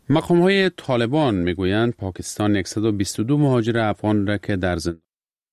مقام‌های طالبان میگویند پاکستان 122 مهاجر افغان را که در زندان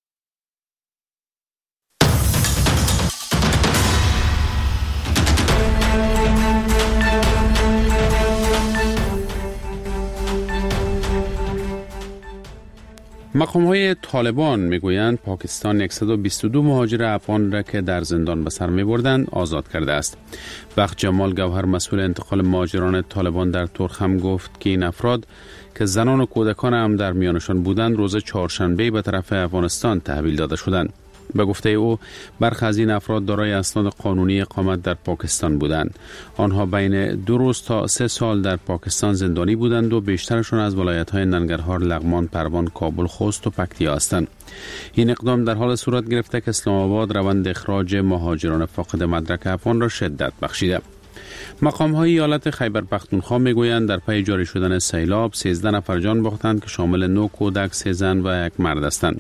مقام‌های طالبان میگویند پاکستان 122 مهاجر افغان را که در زندان به سر می‌بردند آزاد کرده است. بخت جمال گوهر مسئول انتقال مهاجران طالبان در ترخم گفت که این افراد که زنان و کودکان هم در میانشان بودند روز چهارشنبه به طرف افغانستان تحویل داده شدند. به گفته او برخی از این افراد دارای اسناد قانونی اقامت در پاکستان بودند. آنها بین 2 روز تا 3 سال در پاکستان زندانی بودند و بیشترشون از ولایت‌های ننگرهار، لغمان، پروان، کابل، خوست و پکتیا هستند. این اقدام در حال صورت گرفته که اسلام آباد روند اخراج مهاجران فاقد مدرک افغان را شدت بخشیده. مقام‌های ایالت خیبر پختونخوا میگویند در پی جاری شدن سیلاب 13 نفر جان باختند که شامل 9 کودک، 3 زن و 1 مرد هستند.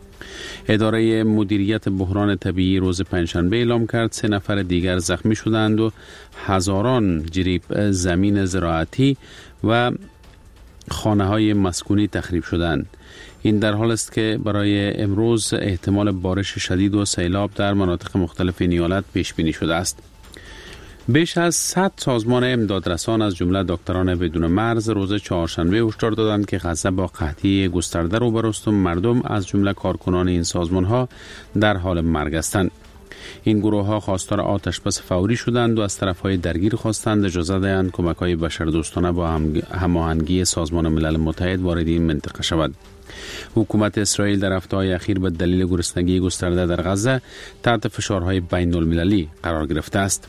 اداره مدیریت بحران طبیعی روز پنجشنبه اعلام کرد 3 نفر دیگر زخمی شدند و هزاران جریب زمین زراعتی و خانه‌های مسکونی تخریب شدند. این در حال است که برای امروز احتمال بارش شدید و سیلاب در مناطق مختلف این ایالت پیش بینی شده است. بیش از 100 سازمان امدادرسان از جمله دکتران بدون مرز روز چهارشنبه هشدار دادند که غزه با قحطی گسترده روبرو است و مردم از جمله کارکنان این سازمان‌ها در حال مرگ هستند. این گروه‌ها خواستار آتش‌بس فوری شدند و از طرف‌های درگیر خواستند اجازه دهند کمک‌های بشردوستانه با هماهنگی سازمان ملل متحد وارد این منطقه شود. حکومت اسرائیل در هفته‌های اخیر به دلیل گرسنگی گسترده در غزه تحت فشارهای بین‌المللی قرار گرفته است.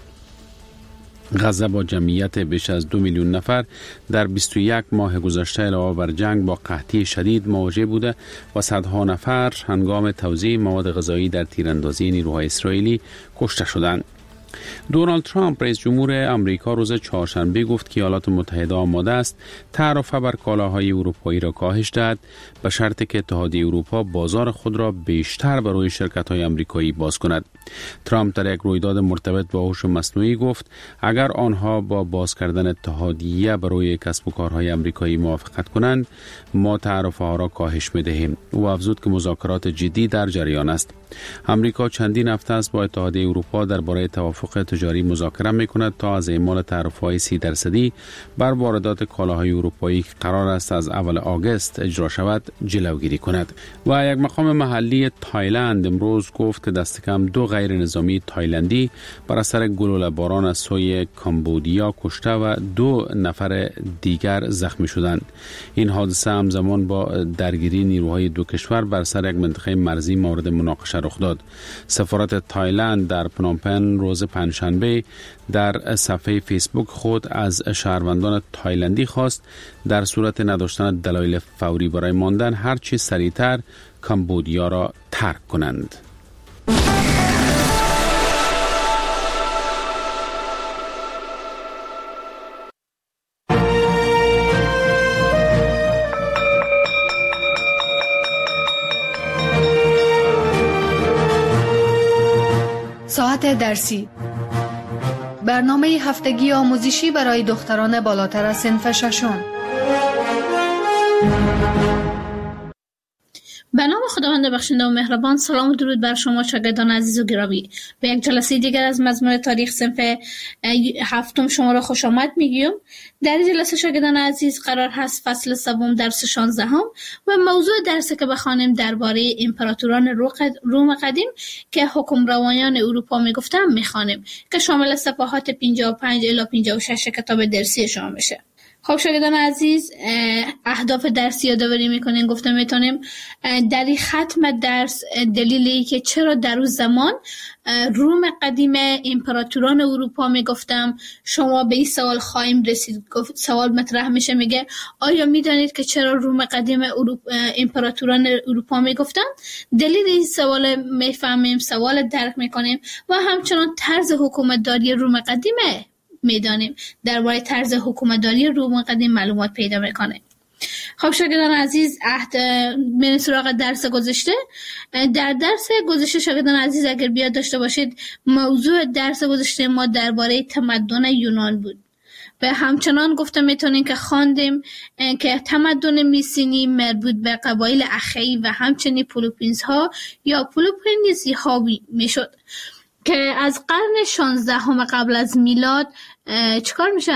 غزه با جمعیت بیش از 2 میلیون نفر در 21 ماه گذشته علاوه بر جنگ با قحطی شدید مواجه بوده و صدها نفر هنگام توزیع مواد غذایی در تیراندازی نیروهای اسرائیلی کشته شدند. دونالد ترامپ رئیس جمهور آمریکا روز چهارشنبه گفت که ایالات متحده آماده است تعرفه بر کالاهای اروپایی را کاهش دهد به شرطی که اتحادیه اروپا بازار خود را بیشتر برای شرکت‌های آمریکایی باز کند. ترامپ در یک رویداد مرتبط با هوش مصنوعی گفت اگر آنها با باز کردن اتحادیه برای کسب و کارهای آمریکایی موافقت کنند ما تعرفه ها را کاهش می‌دهیم. او افزود که مذاکرات جدی در جریان است. آمریکا چندین هفته است با اتحادیه اروپا درباره توافق تجاری مذاکره می‌کند تا از اعمال تعرفه‌های 30% بر واردات کالاهای اروپایی که قرار است از اول آگوست اجرا شود جلوگیری کند. و یک مقام محلی تایلند امروز گفت که دست کم 2 غیر نظامی تایلندی بر اثر گلوله باران از سوی کامبودیا کشته و 2 نفر دیگر زخمی شدند. این حادثه همزمان با درگیری نیروهای 2 کشور بر سر یک منطقه مرزی مورد مناقشه رخ داد. سفارت تایلند در پنومپن روز پنجشنبه در صفحه فیسبوک خود از شهروندان تایلندی خواست در صورت نداشتن دلایل فوری برای ماندن هر چه سریعتر کامبودیا را ترک کنند. ساعت درسی، برنامه هفتگی آموزشی برای دختران بالاتر از صنف ششم. به نام خداوند بخشنده و مهربان. سلام و درود بر شما شاگردان عزیز و گرامی. به یک جلسه دیگر از مضمون تاریخ صنف هفتم شما را خوش آمد میگیم. در این جلسه شاگردان عزیز قرار هست فصل سوم درس 16 و موضوع درسی که بخوانیم درباره امپراتوران روم قدیم که حکمرانان اروپا میگفتن میخوانیم که شامل صفحات 55 الی 56 کتاب درسی شما میشه. خب شاگردان عزیز، اهداف درسی یادآوری میکنیم. گفته میتونیم در این ختم درس دلیلی که چرا در اون زمان روم قدیم امپراتوران اروپا میگفتم شما به این سوال خواهیم رسید. سوال مطرح میشه، میگه آیا میدانید که چرا روم قدیم امپراتوران اروپا میگفتم؟ دلیل این سوال میفهمیم، سوال درک میکنیم و همچنان طرز حکومتداری روم قدیمه میدانیم. درباره طرز حکومتداری روم قدیم معلومات پیدا میکنه. خب شاگردان عزیز، من سراغ درس گذشته. در درس گذشته شاگردان عزیز اگر بیاد داشته باشید، موضوع درس گذشته ما درباره تمدن یونان بود و همچنان گفته میتونیم که خواندیم که تمدن میسینی مربوط به قبایل اخئی و همچنین پلوپونیز ها یا پلوپونیزی ها میشد که از قرن 16 قبل از میلاد چیکار میشه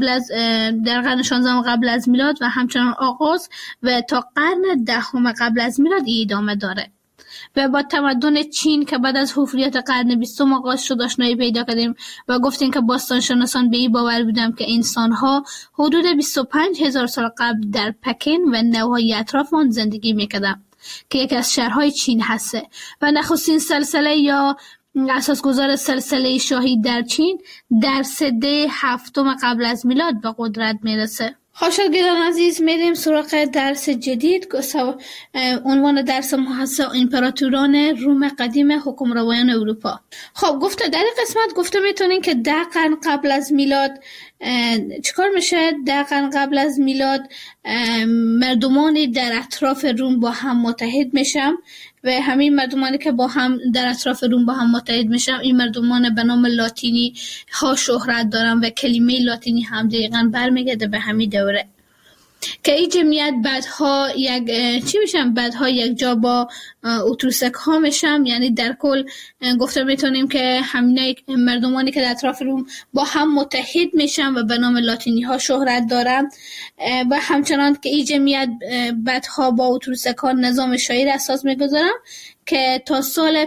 در قرن 16 قبل از میلاد و همچنان آغاز و تا قرن 10 قبل از میلاد ادامه داره. و با تمدن چین که بعد از حفریت قرن 20 آغاز شد آشنایی پیدا کردیم و گفتیم که باستانشناسان به این باور بودند که انسان‌ها حدود 25,000 سال قبل در پکن و نواحی اطراف آن زندگی می‌کردند که یکی از شهرهای چین هسته و نخستین سلسله یا اساسگذار سلسله شاهی در چین در سده 7 قبل از میلاد به قدرت میرسه. شاگردان عزیز، میریم سراغ درس جدید. عنوان درس ما هست امپراتوران روم قدیم حکمروایان اروپا. خب گفته در این قسمت گفته میتونین که 10 قرن قبل از میلاد چیکار میشه؟ 10 قرن قبل از میلاد مردمانی در اطراف روم با هم متحد میشن و همین مردمانی که با هم در اطراف روم با هم متحد میشن این مردمان به نام لاتینی ها شهرت دارن و کلمه لاتینی هم دقیقاً برمیگرده به همین دوره که این جمعیت بعدها یک جا با اتروسک ها میشن. یعنی در کل گفته میتونیم که همین مردمانی که در اطراف روم با هم متحد میشن و به نام لاتینی ها شهرت دارن و همچنان که این جمعیت بعدها با اتروسک ها نظام شاهی را اساس میگذارن که تا سال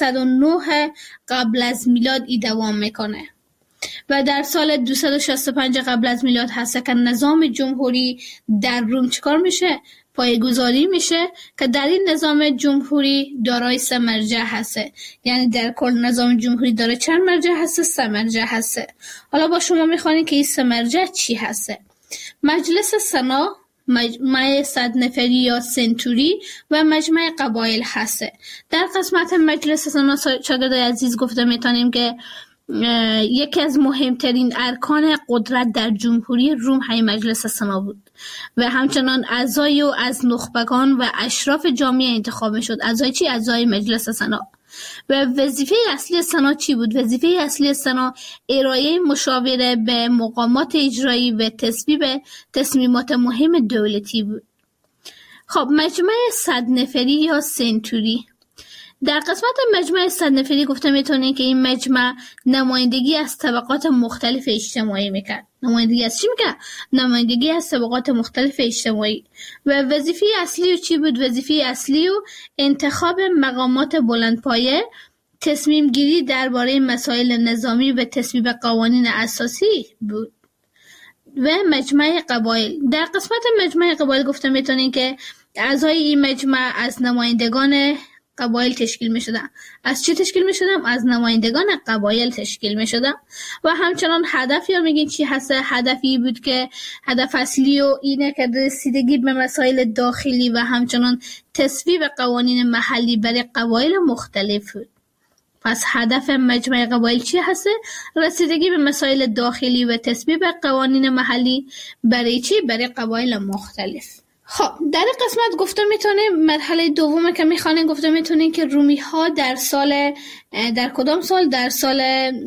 509 قبل از میلاد ای دوام میکنه و در سال 265 قبل از میلاد هست که نظام جمهوری در روم چیکار میشه؟ پایه‌گذاری میشه که در این نظام جمهوری دارای 3 مرجع هسته. یعنی در کل نظام جمهوری داره چند مرجع هسته؟ 3 مرجع هسته. حالا با شما میخوانیم که این 3 مرجع چی هسته؟ مجلس سنا، مجمع 100 نفری یا سنتوری و مجمع قبایل هسته. در قسمت مجلس سنا شاگردای عزیز گفته میتونیم که یکی از مهمترین ارکان قدرت در جمهوری روم همین مجلس سنا بود و همچنان اعضای او از نخبگان و اشراف جامعه انتخاب میشد. اعضای چی؟ اعضای مجلس سنا. و وظیفه اصلی سنا چی بود؟ وظیفه اصلی سنا ارائه مشاوره به مقامات اجرایی و تصویب تصمیمات مهم دولتی بود. خب مجمع 100 نفری یا سنتوری. در قسمت مجمع 100 نفری گفته میتونیم که این مجمع نمایندگی از طبقات مختلف اجتماعی میکرد. نمایندگی از چی میکرد؟ نمایندگی از طبقات مختلف اجتماعی. و وظیفه اصلی چی بود؟ وظیفه اصلی انتخاب مقامات بلندپایه، تصمیم گیری درباره مسائل نظامی و تصویب قوانین اساسی بود. و مجمع قبایل. در قسمت مجمع قبایل گفته میتونیم که اعضای این مجمع از نمایندگان قبایل تشکیل می شدن. از چی تشکیل می شدن؟ از نمایندگان قبایل تشکیل می شدن. و همچنان هدف یا میگین چی هست؟ هدفی بود که هدف اصلی و اینه که رسیدگی به مسائل داخلی و همچنان تصویب قوانین محلی برای قبایل مختلف بود. پس هدف مجمع قبایل چی هست؟ رسیدگی به مسائل داخلی و تصویب قوانین محلی برای چی؟ برای قبایل مختلف. خب در این قسمت گفته میتونه مرحله دومه که میخوانیم گفته میتونه که رومی ها در کدام سال؟ در سال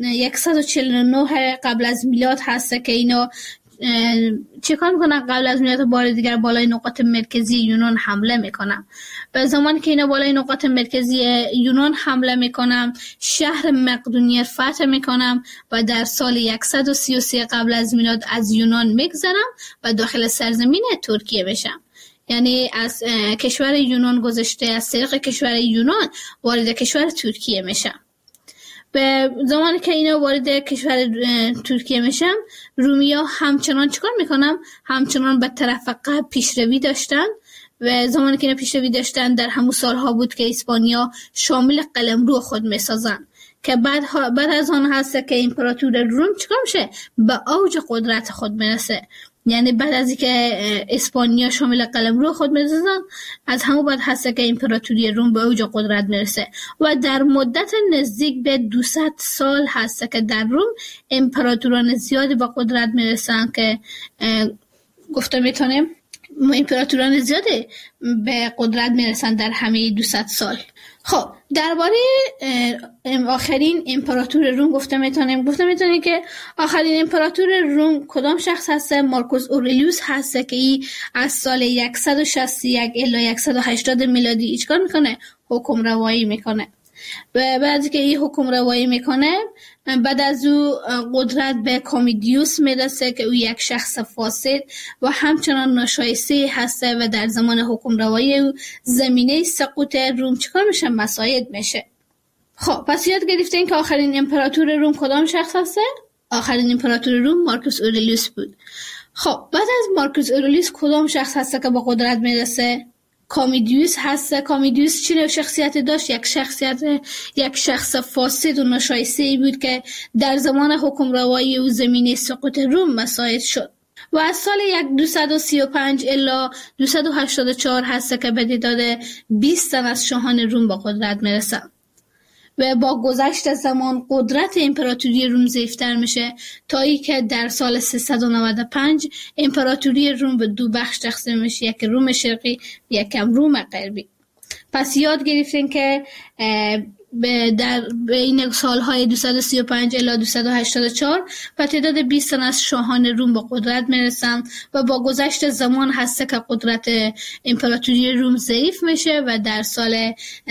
149 قبل از میلاد هسته که اینا چیکار میکنن؟ قبل از میلاد بار دیگر بالای نقاط مرکزی یونان حمله میکنن. به زمانی که اینا بالای نقاط مرکزی یونان حمله میکنن شهر مقدونیه فتح میکنن و در سال 133 قبل از میلاد از یونان میگذرن و داخل سرزمین ترکیه میشن. یعنی از کشور یونان گذشته، از طریق کشور یونان وارد کشور ترکیه میشن. به زمانی که اینا وارد کشور ترکیه میشن رومیا همچنان چیکار میکنن؟ همچنان به طرف غرب پیشروی داشتن و زمانی که اینا پیشروی داشتن در همون سالها بود که اسپانیا شامل قلمرو خود میسازن که بعد از آن هست که امپراتور روم چیکار میشه؟ به اوج قدرت خود میرسه. یعنی بعد از اینکه اسپانیا شامل قلمرو خود می‌سازن از همون بعد هست که امپراتوری روم به اوج قدرت میرسه و در مدت نزدیک به 200 سال هست که در روم امپراتوران زیادی به قدرت میرسن که گفته میتونیم امپراتوران زیاده به قدرت میرسن در همه 200 سال. خب درباره آخرین امپراتور روم گفته میتونیم که آخرین امپراتور روم کدام شخص هسته؟ مارکوس اورلیوس هسته که ای از سال 161 الی 180 میلادی چیکار میکنه؟ حکم روایی میکنه. و بعد که این حکم روایی میکنه بعد از او قدرت به کامیدیوس میرسه که او یک شخص فاسد و همچنان ناشایسته هسته و در زمان حکم روایی او زمینه سقوط روم چیکار میشه؟ مساعد میشه. خب پس یاد گرفتین که آخرین امپراتور روم کدام شخص هسته؟ آخرین امپراتور روم مارکوس اورلیوس بود. خب بعد از مارکوس اورلیوس کدام شخص هسته که به قدرت میرسه؟ کامیدیوس هست. کامیدیوس چه شخصیت داشت؟ یک شخص فاسد و ناشایسته بود که در زمان حکم روایی و زمینه سقوط روم مساعد شد و از سال 235 الی 284 هست که به تعداد 20 تن از شاهان روم به قدرت میرسند و با گذشت زمان قدرت امپراتوری روم ضعیف‌تر میشه تا اینکه در سال 395 امپراتوری روم به دو بخش تقسیم میشه، یک روم شرقی و یک روم غربی. پس یاد گرفتین که در بین سالهای 235 الی 284 و تعداد 20 تن از شاهان روم به قدرت میرسن و با گذشت زمان هسته که قدرت امپراتوری روم ضعیف میشه و در سال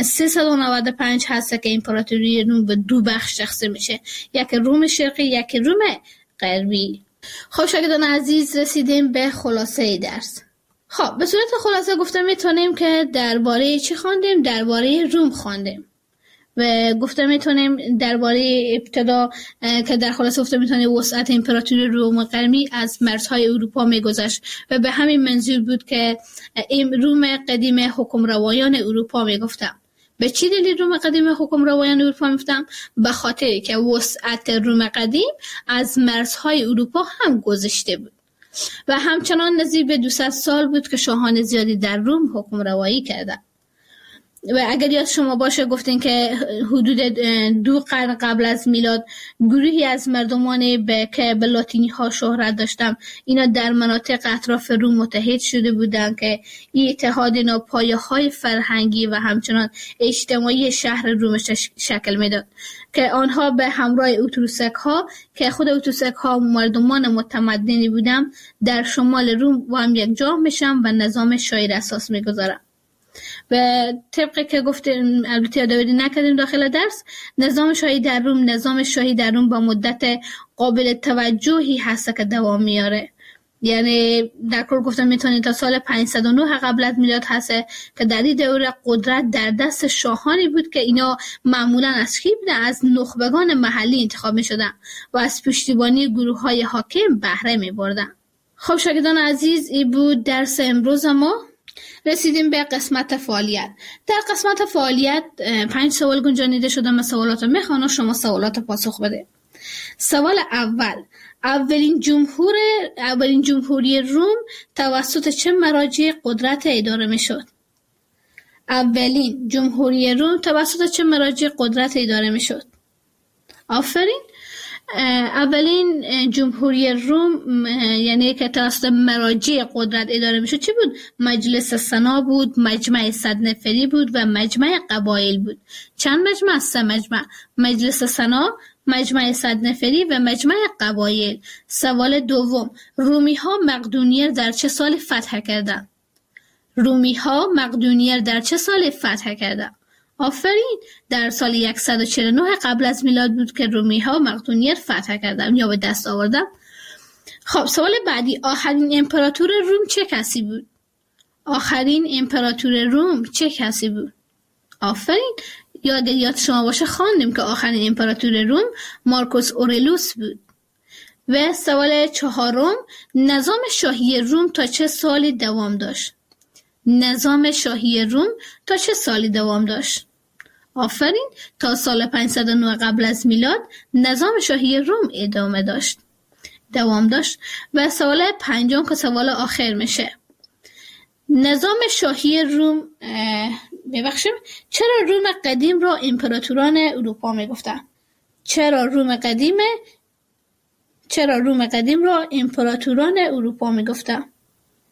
395 هسته که امپراتوری روم به دو بخش تقسیم میشه، یک روم شرقی یک روم غربی. خب شاگردان عزیز رسیدیم به خلاصه درس. خب به صورت خلاصه گفته میتونیم که درباره چی خواندیم؟ درباره روم خواندیم و گفته میتونیم درباره ابتدا که در خلاصه گفته میتونیم وسعت امپراتوری روم غربی از مرزهای اروپا میگذشت و به همین منظور بود که روم قدیم حکم روایان اروپا میگفتم. به چی دلیل روم قدیم حکم روایان اروپا میگفتم؟ به خاطر که وسعت روم قدیم از مرزهای اروپا هم گذشته بود و همچنان نزدیک به 200 سال بود که شاهان زیادی در روم حکم روایی کردند. و اگر یاد شما باشه گفتین که حدود 2 قرن قبل از میلاد گروهی از مردمان که به لاتینی ها شهرت داشتن اینا در مناطق اطراف روم متحد شده بودن که این اتحاد اینا پایه های فرهنگی و همچنان اجتماعی شهر روم شکل میداد که آنها به همراه اتروسک ها که خود اتروسک ها مردمان متمدنی بودن در شمال روم و هم یک جا میشن و نظام شاهی را اساس میگذارن. و طبقی که گفتیم البته یادآوری نکردیم داخل درس، نظام شاهی در روم با مدت قابل توجهی هست که دوام میاره. یعنی در کل گفتم میتونید تا سال 509 قبل از میلاد هست که در این دوره قدرت در دست شاهانی بود که اینا معمولا از کی بودن؟ از نخبگان محلی انتخاب میشدن و از پشتیبانی گروه های حاکم بهره میبردن. خب شاگردان عزیز این بود درس امروز ما. رسیدیم به قسمت فعالیت. در قسمت فعالیت 5 سوال گنجانیده شده. من سوالات رو میخوانم، شما سوالات پاسخ بده. سوال اول: اولین جمهوری روم توسط چه مراجع قدرت اداره میشد؟ اولین جمهوری روم توسط چه مراجع قدرت اداره میشد؟ آفرین. اولین جمهوری روم یعنی که توسط مراجع قدرت اداره میشد چی بود؟ مجلس سنا بود، مجمع 100 نفری بود و مجمع قبایل بود. چند مجمع؟ 3 مجمع: مجلس سنا، مجمع 100 نفری و مجمع قبایل. سوال دوم: رومی ها مقدونیه در چه سال فتح کردند؟ آفرین. در سال 149 قبل از میلاد بود که رومی ها مقدونیه فتح کردند یا به دست آوردن. خب سوال بعدی: آخرین امپراتور روم چه کسی بود؟ آفرین. یاد شما باشه خواندیم که آخرین امپراتور روم مارکوس اورلیوس بود. و سوال چهارم: نظام شاهی روم تا چه سالی دوام داشت؟ آفرین. تا سال 509 قبل از میلاد نظام شاهی روم دوام داشت. و سوال پنجم که سوال آخر میشه: نظام شاهی روم چرا روم قدیم را امپراتوران اروپا میگفتن؟ چرا روم قدیم را امپراتوران اروپا میگفتن؟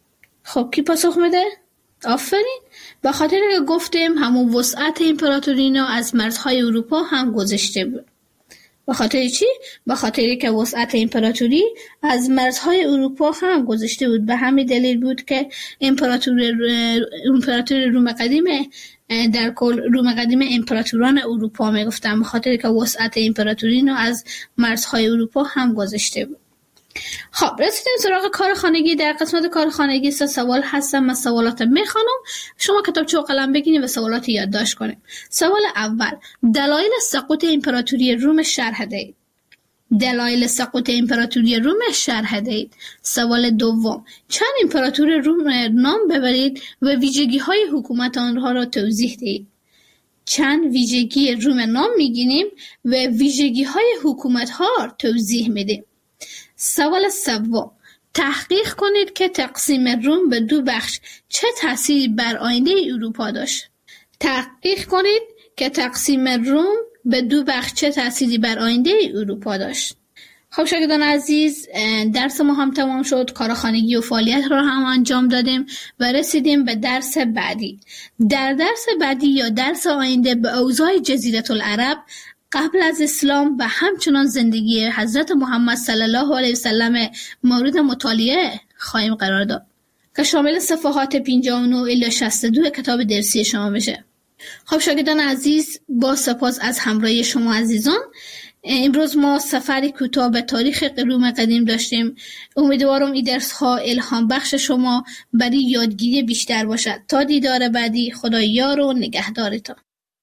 خب کی پاسخ میده؟ آفرین. به خاطر که گفتیم همون وسعت امپراتورینا از مرزهای اروپا هم گذشته بود. به خاطر چی؟ به خاطر که وسعت امپراتوری از مرزهای اروپا هم گذشته بود. به همین دلیل بود که امپراتوری روم قدیم در کل روم قدیم امپراتوران اروپا میگفتن، به خاطر که وسعت امپراتوری از مرزهای اروپا هم گذشته بود. خب رسیدیم سراغ کار خانگی. در قسمت کار خانگی 3 سوال هستم. من سوالات میخوانم، شما کتابچه و قلم بگیرید و سوالات یادداشت کنید. سوال اول: دلایل سقوط امپراتوری روم شرح دهید. دلایل سقوط امپراتوری روم شرح دهید. سوال دوم: چند امپراتور روم نام ببرید و ویژگی های حکومت آنها را توضیح دهید. چند ویژگی روم نام میگیریم و ویژگی های حکومت ها را توضیح میدیم. سوال سوم: تحقیق کنید که تقسیم روم به 2 بخش چه تأثیری بر آینده اروپا داشت. تحقیق کنید که تقسیم روم به 2 بخش چه تأثیری بر آینده اروپا داشت. خب شاگردان عزیز، درس ما هم تمام شد. کار خانگی و فعالیت را هم انجام دادیم و رسیدیم به درس بعدی. در درس بعدی یا درس آینده به اوضاع جزیره العرب قبل از اسلام و همچنان زندگی حضرت محمد صلی الله علیه وسلم مورد مطالعه خواهیم قرار داد که شامل صفحات 59 الی 62 کتاب درسی شما بشه. خب شاگردان عزیز، با سپاس از همراهی شما عزیزان. امروز ما سفری کوتاه به تاریخ روم قدیم داشتیم. امیدوارم این درس ها الهام بخش شما برای یادگیری بیشتر باشد. تا دیدار بعدی، خدا یار و نگهدارتان.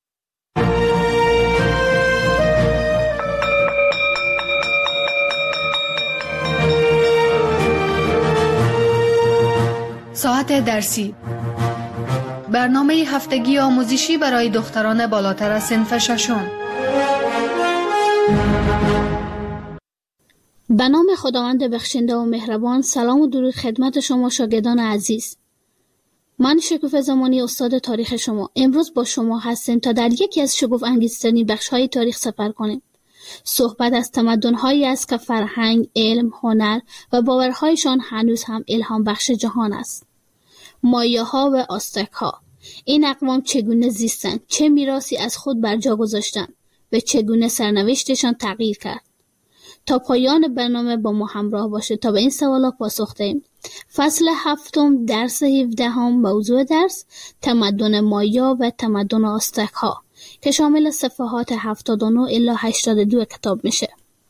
ساعت درسی، برنامه هفتگی آموزشی برای دختران بالاتر از صنف ششم. به نام خداوند بخشنده و مهربان. سلام و درود خدمت شما شاگردان عزیز. من شکوفه زمانی، استاد تاریخ شما. امروز با شما هستیم تا در یکی از شگفت انگیزترین بخش‌های تاریخ سفر کنیم. صحبت از تمدن‌هایی است که فرهنگ، علم، هنر و باورهایشان هنوز هم الهام بخش جهان است. مایاها و آستک‌ها. این اقوام چگونه زیستند، چه میراثی از خود بر جا گذاشتند و چگونه سرنوشتشان تغییر کرد. تا پایان برنامه با ما همراه باشه تا به این سوالا پاسخ دهیم. فصل 7 درس 17 موضوع درس تمدن مایا و تمدن آستک‌ها که شامل صفحات 79 الی 82 کتاب میشه.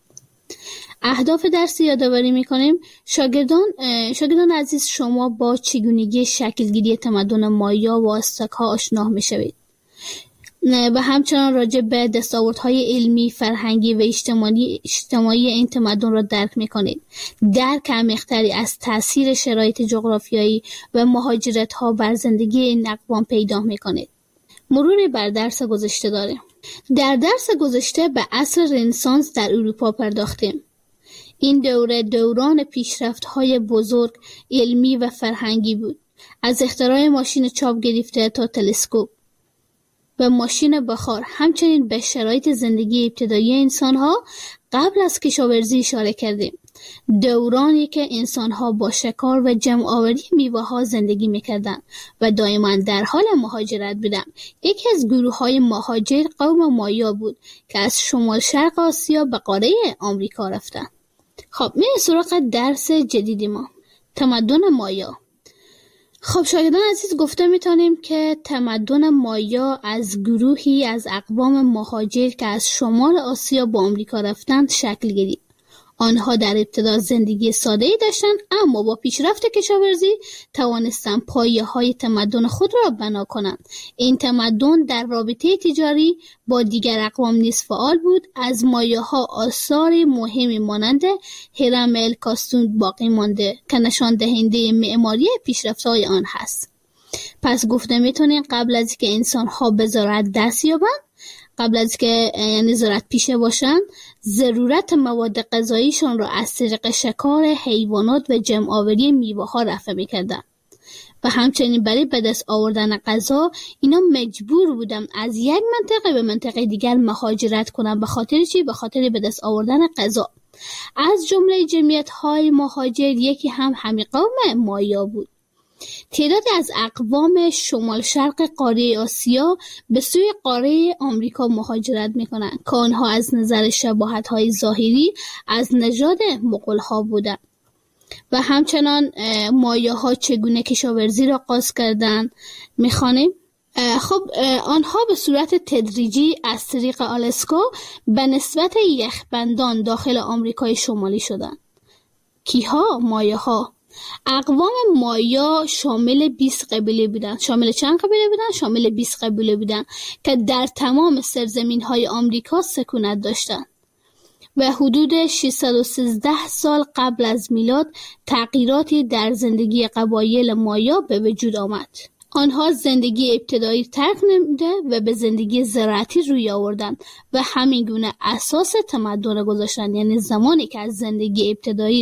اهداف درسی یادآوری میکنیم. شاگردان عزیز، شما با چگونگی شکلگیری تمدن مایا و آستک‌ها آشنا میشوید و همچنان راجع به دستاوردهای علمی، فرهنگی و اجتماعی این تمدن را درک میکنید. درک عمیق‌تری از تاثیر شرایط جغرافیایی و مهاجرت‌ها بر زندگی این اقوام پیدا میکنید. مروری بر درس گذشته داریم. در درس گذشته به عصر رنسانس در اروپا پرداختیم. این دوره دوران پیشرفت‌های بزرگ علمی و فرهنگی بود. از اختراع ماشین چاپ گرفته تا تلسکوپ و ماشین بخار، همچنین به شرایط زندگی ابتدایی انسان‌ها قبل از کشاورزی اشاره کردیم. دورانی که انسان‌ها با شکار و جمع‌آوری میوه‌ها زندگی می‌کردند و دائما در حال مهاجرت بودند. یکی از گروه‌های مهاجر قوم مایا بود که از شمال شرق آسیا به قاره آمریکا رفتند. خب میریم سراغ درس جدیدی ما، تمدن مایا. خب شاگردان عزیز، گفته میتونیم که تمدن مایا از گروهی از اقوام مهاجر که از شمال آسیا با آمریکا رفتند شکل گرفت. آنها در ابتدا زندگی ساده‌ای داشتند، اما با پیشرفت کشاورزی توانستند پایه‌های تمدن خود را بنا کنند. این تمدن در رابطه تجاری با دیگر اقوام نیز فعال بود. از مایاها آثار مهمی مانند هرم الکاستون باقی مانده که نشان دهنده معماری پیشرفت‌های آن هست. پس گفته میتونیم قبل از اینکه انسان‌ها به زراعت دست یابند، قبل از که زراعت پیشه باشند، ضرورت مواد غذاییشان را از طریق شکار حیوانات و جمع‌آوری میوه‌ها رفع می‌کردند و همچنین برای به دست آوردن غذا اینا مجبور بودن از یک منطقه به منطقه دیگر مهاجرت کنند. به خاطر چی؟ به خاطر به دست آوردن غذا. از جمله جمعیت‌های مهاجر یکی هم همین قوم مایا بود. تعدادی از اقوام شمال شرق قاره آسیا به سوی قاره آمریکا مهاجرت میکنند که آنها از نظر شباهت‌های ظاهری از نژاد مغول‌ها بودند. و همچنان مایاها چگونه کشاورزی را آغاز کردند میخوانیم. خب آنها به صورت تدریجی از طریق آلاسکا به نسبت یخبندان داخل آمریکای شمالی شدند. کیها؟ مایاها. اقوام مایا شامل 20 قبیله بودند. شامل چند قبیله بودند؟ شامل 20 قبیله بودند که در تمام سرزمین‌های آمریکا سکونت داشتند. و حدود 613 سال قبل از میلاد تغییراتی در زندگی قبایل مایا به وجود آمد. آنها زندگی ابتدایی ترک نموده و به زندگی زراعتی روی آوردند و همین گونه اساس تمدن گذاشتند. یعنی زمانی که زندگی ابتدایی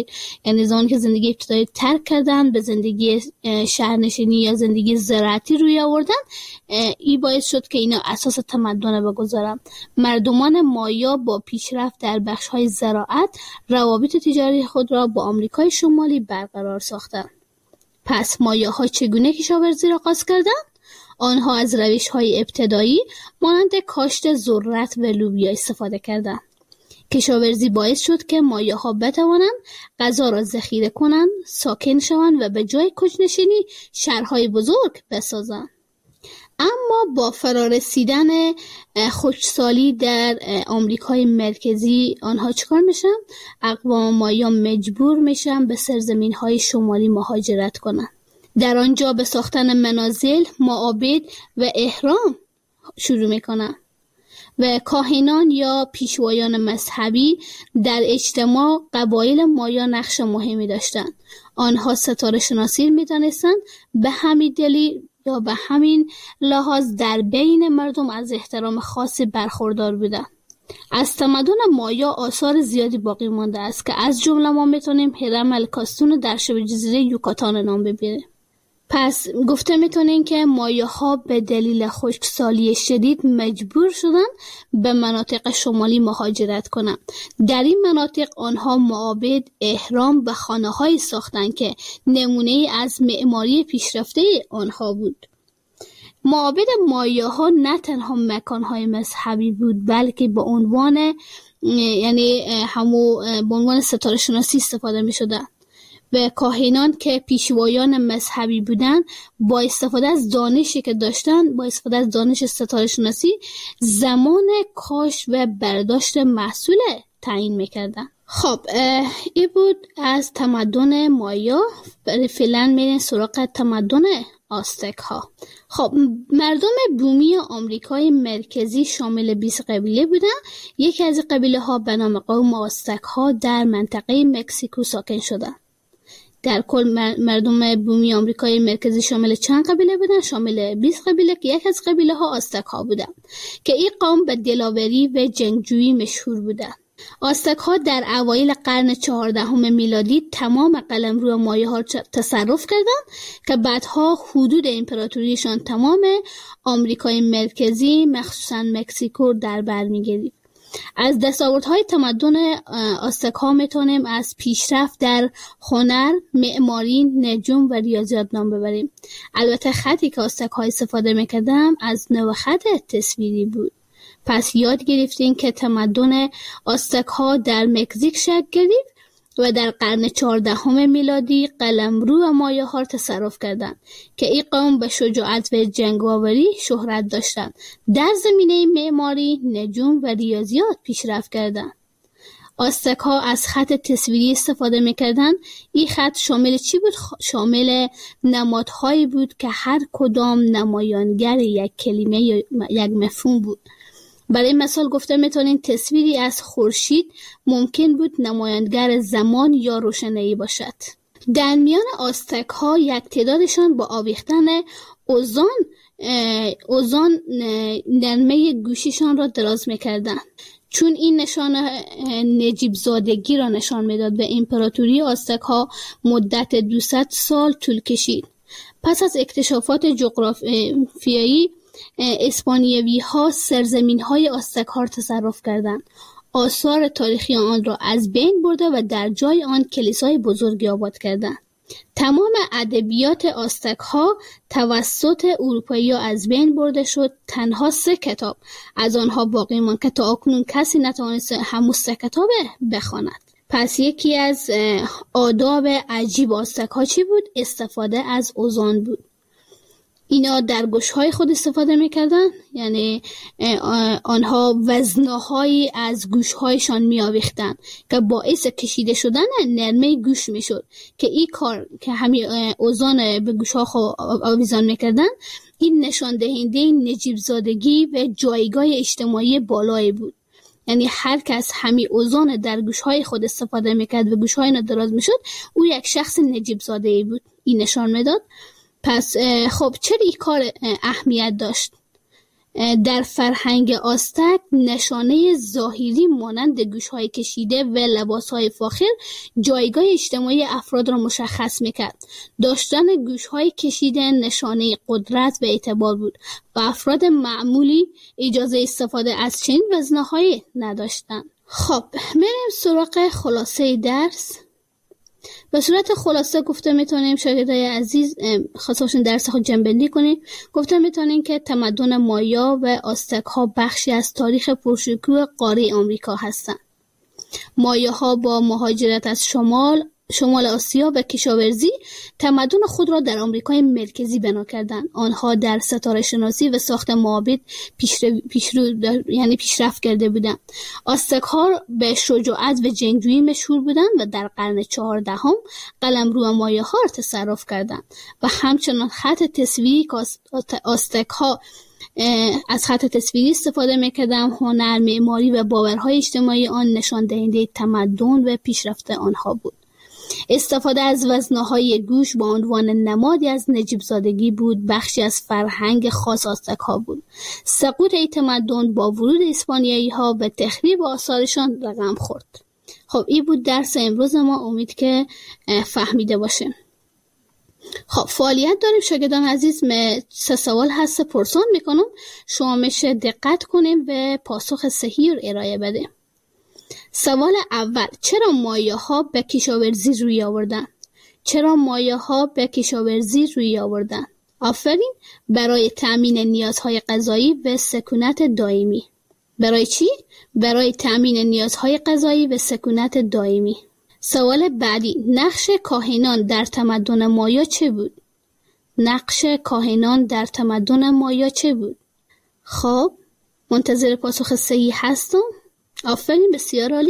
ترک کردند به زندگی شهرنشینی یا زندگی زراعتی روی آوردند، این باعث شد که اینا اساس تمدن بگذارند. مردمان مایا با پیشرفت در بخش‌های زراعت روابط تجاری خود را با آمریکای شمالی برقرار ساختند. پس مایاها چگونه کشاورزی را آغاز کردند؟ آنها از روش‌های ابتدایی مانند کاشت ذرت و لوبیا استفاده کردند. کشاورزی باعث شد که مایاها بتوانند غذا را ذخیره کنند، ساکن شوند و به جای کوچ‌نشینی شهرهای بزرگ بسازند. اما با فرارسیدن خشکسالی در آمریکای مرکزی آنها چکار میشن؟ اقوام مایا مجبور میشن به سرزمین‌های شمالی مهاجرت کنند. در آنجا به ساختن منازل، معابد و احرام شروع میکنن و کاهنان یا پیشوایان مذهبی در اجتماع قبایل مایا نقش مهمی داشتند. آنها ستاره شناسی میدانستند، به همین دلیل یا به همین لحاظ در بین مردم از احترام خاصی برخوردار بودند. از تمدن مایا آثار زیادی باقی مانده است که از جمله ما میتونیم هرم الکاستون در شبه جزیره یوکاتان نام ببریم. پس گفته میتونیم که مایاها به دلیل خشکسالی شدید مجبور شدن به مناطق شمالی مهاجرت کنند. در این مناطق آنها معابد، احرام و خانه‌هایی ساختند که نمونه از معماری پیشرفته آنها بود. معابد مایاها نه تنها مکان‌های مذهبی بود، بلکه به عنوان ستاره شناسی استفاده می‌شدند. و کاهنان که پیشوایان مذهبی بودند با استفاده از دانشی که داشتند، با استفاده از دانش ستاره شناسی زمان کاشت و برداشت محصول تعیین میکردند. خب این بود از تمدن مایا. برای فعلا میرین سراغ تمدن آستک ها. خب مردم بومی آمریکای مرکزی شامل 20 قبیله بودند. یکی از قبیله ها به نام قوم آستک ها در منطقه مکزیکو ساکن شدند. در کل مردم بومی آمریکای مرکزی شامل چند قبیله بودند؟ شامل 20 قبیله که یک از قبیله ها آستک ها بودند که این قوم به دلاوری و جنگجویی مشهور بودند. آستک ها در اوایل قرن 14 میلادی تمام قلمرو مایه ها تصرف کردند که بعدها حدود امپراتوریشان تمام آمریکای مرکزی مخصوصا مکزیکو در بر می‌گرفت. از دستاوردهای تمدن آستک ها میتونیم از پیشرفت در هنر، معماری، نجوم و ریاضیات نام ببریم. البته خطی که آستک ها استفاده میکردن از نوع خط تصویری بود. پس یاد گرفتیم که تمدن آستک ها در مکزیک شکل گرفت و در قرن 14 میلادی قلمرو مایه ها تصرف کردند که این قوم به شجاعت و جنگاوری شهرت داشتند. در زمینه معماری، نجوم و ریاضیات پیشرفت کردند. آستک ها از خط تصویری استفاده میکردند. این خط شامل چی بود؟ شامل نمادهایی بود که هر کدام نمایانگر یک کلمه یا یک مفهوم بود. برای مثال گفته میتونین تصویری از خورشید ممکن بود نمایانگر زمان یا روشنایی باشد. در میان آستک ها یک تعدادشان با آویختن اوزان نرمه گوشیشان را دراز میکردند، چون این نشان نجیب زادگی را نشان میداد و امپراتوری آستک ها مدت 200 سال طول کشید. پس از اکتشافات جغرافیایی اسپانیایی ها سرزمین های آستک ها را تصرف کردند. آثار تاریخی آن را از بین برده و در جای آن کلیسای بزرگی آباد کردند. تمام ادبیات آستک ها توسط اروپایی ها از بین برده شد. تنها 3 کتاب از آنها باقی ماند که تا اکنون کسی نتوانست همون 3 کتاب بخواند. پس یکی از آداب عجیب آستک ها چی بود؟ استفاده از اوزان بود. اینا در گوشهای خود استفاده میکردن، یعنی آنها وزنهایی از گوشهایشان میآویختن که باعث کشیده شدن نرمه گوش میشد که این کار که همین اوزان به گوشها آویزان میکردن، این نشان دهنده نجیب زادگی و جایگاه اجتماعی بالایی بود. یعنی هر کس همین اوزان در گوشهای خود استفاده میکرد و گوشهای اینا دراز میشد، او یک شخص نجیب زاده‌ای بود. این نشان میداد. پس خب چرا این کار اهمیت داشت؟ در فرهنگ آستک نشانه ظاهری مانند گوشهای کشیده و لباسهای فاخر جایگاه اجتماعی افراد را مشخص میکرد. داشتن گوشهای کشیده نشانه قدرت و اعتبار بود و افراد معمولی اجازه استفاده از چنین وزنهایی نداشتند. خب میریم سراغ خلاصه درس. به صورت خلاصه گفته میتونیم شاگردای عزیز خواستاشون درس خود جنبندی کنیم. گفته میتونیم که تمدن مایا و آستک ها بخشی از تاریخ پرشکوه قاره آمریکا هستند. مایاها با مهاجرت از شمال آسیا و کشاورزی تمدن خود را در آمریکای مرکزی بنا کردند. آنها در ستاره شناسی و ساخت معابد پیشرفت کرده بودند. آستک ها به شجاعت و جنگجویی مشهور بودند و در قرن 14 قلمرو مایاها را تصرف کردند و همچنان خط تصویری که آستک ها از خط تصویری استفاده می‌کردند، هنر، معماری و باورهای اجتماعی آن نشان دهنده تمدن و پیشرفت آنها بود. استفاده از وزنه‌های گوش با عنوان نمادی از نجیب زادگی بود، بخشی از فرهنگ خاص آستک ها بود. سقوط این تمدن با ورود اسپانیایی ها و تخریب آثارشان رقم خورد. خب این بود درس امروز ما، امید که فهمیده باشه. خب فعالیت داریم شاگردان عزیز. 3 سوال هست پرسان میکنم، شما میشه دقت کنیم و پاسخ صحیح رو ارائه بده. سوال اول، چرا مایاها به کشاورزی روی آوردن؟ چرا مایاها به کشاورزی روی آوردن؟ آفرین، برای تأمین نیازهای غذایی و سکونت دائمی. برای چی؟ برای تأمین نیازهای غذایی و سکونت دائمی. سوال بعدی، نقش کاهنان در تمدن مایا چه بود؟ نقش کاهنان در تمدن مایا چه بود؟ خب منتظر پاسخ صحیح هستم. آفرین، بسیار عالی.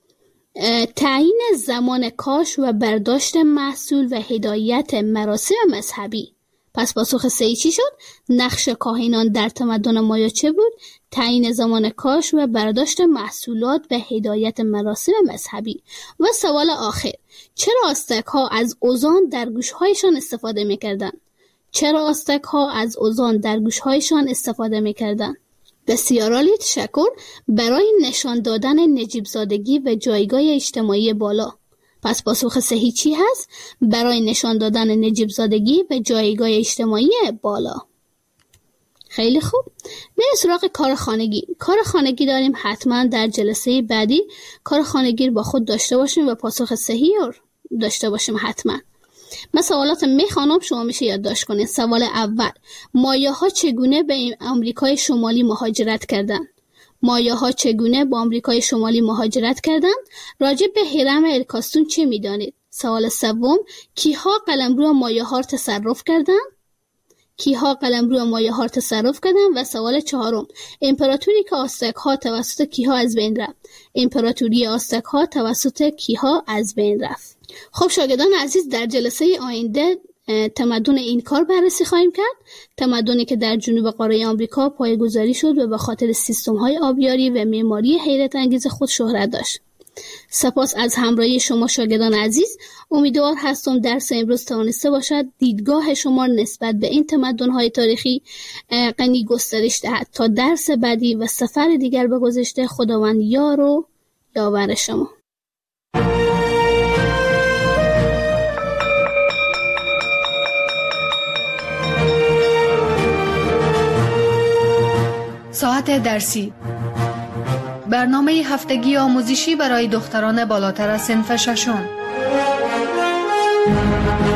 تعیین زمان کاشت و برداشت محصول و هدایت مراسم مذهبی. پس پاسخ صحیح چی شد؟ نقش کاهنان در تمدن مایا چه بود؟ تعیین زمان کاشت و برداشت محصولات و هدایت مراسم مذهبی. و سوال آخر، چرا آستک ها از اوزان در گوشهایشان استفاده میکردند؟ چرا آستک ها از اوزان در گوشهایشان استفاده میکردند؟ بسیار عالی، تشکر. برای نشان دادن نجیب زادگی و جایگاه اجتماعی بالا. پس پاسخ صحیح چی هست؟ برای نشان دادن نجیب زادگی و جایگاه اجتماعی بالا. خیلی خوب. بریم سراغ کار خانگی. کار خانگی داریم، حتما در جلسه بعدی کار خانگی رو با خود داشته باشیم و پاسخ صحیح رو داشته باشیم حتما. من سوالات میخوانم، شما میشه یادداشت کنید. سوال اول، مایاها چگونه به آمریکای شمالی مهاجرت کردند؟ مایاها چگونه به آمریکای شمالی مهاجرت کردند؟ راجع به هرم الکاستون چه میدانید؟ سوال سوم، کیها قلمرو مایاها را تصرف کردند؟ کیها قلمرو مایاها را تصرف کردند؟ و سوال چهارم، امپراتوری که آستک ها توسط کیها از بین رفت؟ امپراتوری آستک ها توسط کیها از بین رفت؟ خب شاگردان عزیز، در جلسه آینده تمدن اینکار بررسی خواهیم کرد. تمدنی که در جنوب قاره آمریکا پایه‌گذاری شد و به خاطر سیستم‌های آبیاری و معماری حیرت انگیز خود شهرت داشت. سپاس از همراهی شما شاگردان عزیز. امیدوار هستم درس امروز توانسته باشد دیدگاه شما نسبت به این تمدن‌های تاریخی غنی گسترش دهد. تا درس بعدی و سفر دیگر به گذشته، خداوند یار و یاور شما. ساعت درسی، برنامه هفتگی آموزشی برای دختران بالاتر از صنف ششم.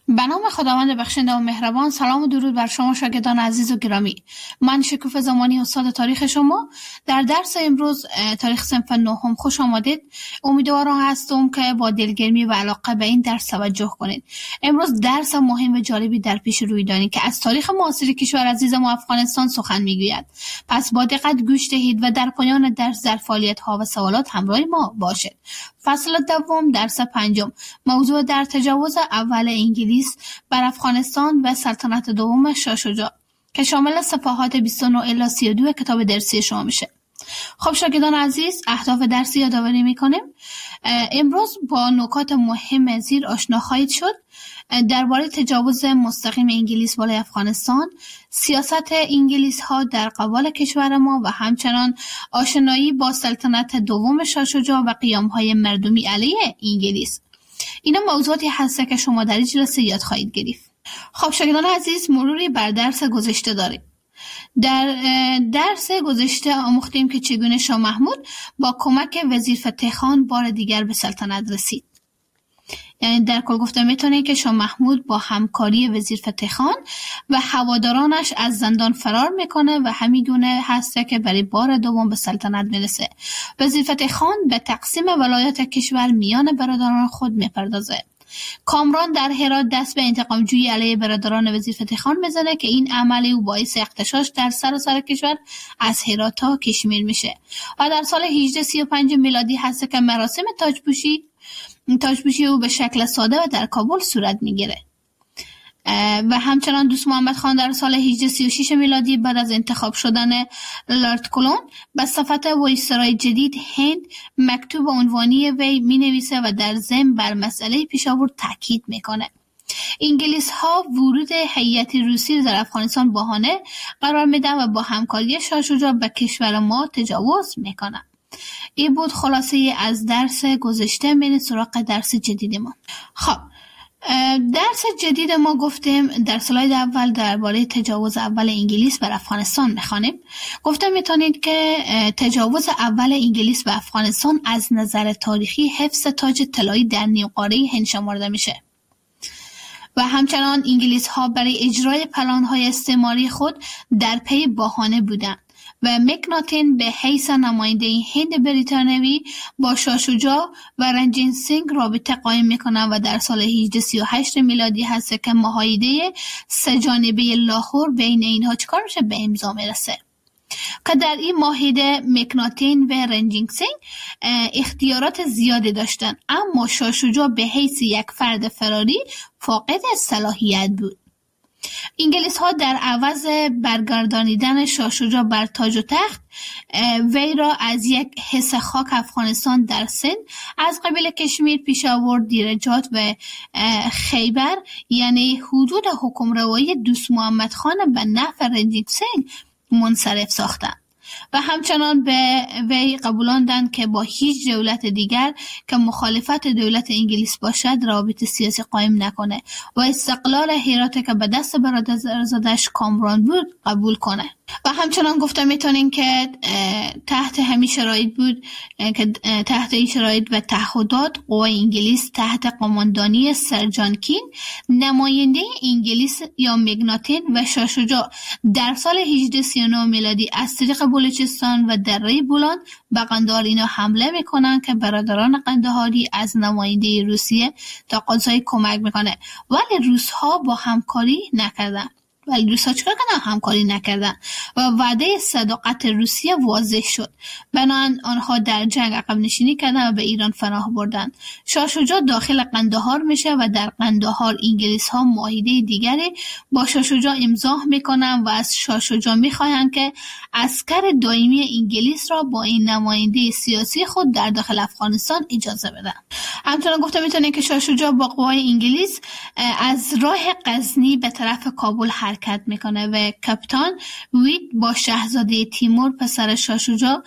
به نام خداوند بخشنده و مهربان. سلام و درود بر شما شاگردان عزیز و گرامی. من شکوفه زمانی استاد تاریخ شما. در درس امروز تاریخ صنف نهم خوش آمدید. امیدوارم هستم که با دلگرمی و علاقه به این درس توجه کنید. امروز درس مهم و جالبی در پیش روی داریم که از تاریخ معاصر کشور عزیز ما افغانستان سخن میگوید. پس با دقت گوش دهید و در پایان درس در فعالیت‌ها و سوالات همراه ما باشید. فصل دوم درس پنجم، موضوع در تجاوز اول انگلیس بر افغانستان و سلطنت دوم شاه شجاع که شامل صفحات 29 الی 32 کتاب درسی شما میشه. خب شاگردان عزیز، اهداف درسی یادآوری میکنیم. امروز با نکات مهم زیر آشنا خواهید شد. درباره تجاوز مستقیم انگلیس بالای افغانستان، سیاست انگلیس ها در قبال کشور ما و همچنان آشنایی با سلطنت دوم شاه شجاع و قیام های مردمی علیه انگلیس. اینا موضوعاتی هست که شما در این جلسه یاد خواهید گرفت. خب شاگردان عزیز، مروری بر درس گذشته داریم. در درس گذشته آموختیم که چگونه شاه محمود با کمک وزیر فتح خان بار دیگر به سلطنت رسید. یعنی در کل گفته میتونیم که شاه محمود با همکاری وزیر فتح خان و هوادارانش از زندان فرار میکنه و همینگونه هسته که برای بار دوم به سلطنت میرسه. وزیر فتح خان به تقسیم ولایت کشور میان برادران خود میپردازه. کامران در هرات دست به انتقام جویی علیه برادران وزیر فتح خان میزنه که این عملی او باعث اغتشاش در سراسر کشور از هرات تا کشمیر میشه و در سال 1835 میلادی هست که مراسم تاجپوشی او به شکل ساده و در کابل صورت میگیره. و همچنان دوست محمد خان در سال 1836 میلادی بعد از انتخاب شدن لارد کلون به صفت وایسرای جدید هند مکتوب عنوانی وی می نویسه و در ضمن بر مسئله پیشاور تاکید میکنه. انگلیس ها ورود هیئت روسی در افغانستان بهانه قرار میدن و با همکاری شاه شجاع به کشور ما تجاوز میکنن. این بود خلاصه از درس گذشته. میریم سراغ درس جدید ما. خب درس جدید ما گفتیم در سلاید اول درباره تجاوز اول انگلیس بر افغانستان میخوانیم. گفتم میتونید که تجاوز اول انگلیس به افغانستان از نظر تاریخی حفظ تاج طلایی در نیم قاره هند شمرده میشه و همچنان انگلیس ها برای اجرای پلان های استعماری خود در پی بهانه بودند و مکناتن به حیث نماینده هند بریتانیایی با شاه شجاع و رنجیت سینگ رابطه قایم میکنه و در سال 1838 میلادی هست که معاهده سه جانبه لاهور بین اینها چیکار میشه؟ به امضا میرسه که در این معاهده مکناتن و رنجیت سینگ اختیارات زیادی داشتن، اما شاه شجاع به حیث یک فرد فراری فاقد صلاحیت بود. انگلیس ها در عوض برگردانیدن شاه شجاع بر تاج و تخت وی را از یک حصه خاک افغانستان در سند از قبیل کشمیر، پیشاور، دیرجات و خیبر یعنی حدود حکمروایی دوست محمد خان به نفع رنجیت سینگ منصرف ساختند و همچنان به وی قبولاندند که با هیچ دولت دیگر که مخالفت دولت انگلیس باشد رابطه سیاسی قایم نکنه و استقلال هرات که به دست برادرزادش کامران بود قبول کنه. و همچنان گفته میتونیم که تحت همین شرایط بود که تحت این شرایط و تعهدات قوای انگلیس تحت قماندانی سر جان کین نماینده انگلیس یا مکناتن و شاه شجاع در سال 1839 میلادی از طریق بلوچستان و دره بولان به قندهار اینا حمله میکنن که برادران قندهاری از نماینده روسیه تقاضای کمک میکنه، ولی روس ها با همکاری نکردن. ولی روس‌ها چیکار کردن؟ همکاری نکردن و وعده صداقت روسیه واضح شد. بنابراین آنها در جنگ عقب نشینی کردن و به ایران پناه بردن. شاه شجاع داخل قندهار میشه و در قندهار انگلیس ها معاهده دیگری با شاه شجاع امضا میکنن و از شاه شجاع میخواهند که عسکر دائمی انگلیس را با این نماینده سیاسی خود در داخل افغانستان اجازه بدن. همچنان گفته میتونه که شاه شجاع با قوای انگلیس از راه غزنی به طرف کابل حرکت میکنه و کاپیتان وید با شاهزاده تیمور پسر شاه شجاع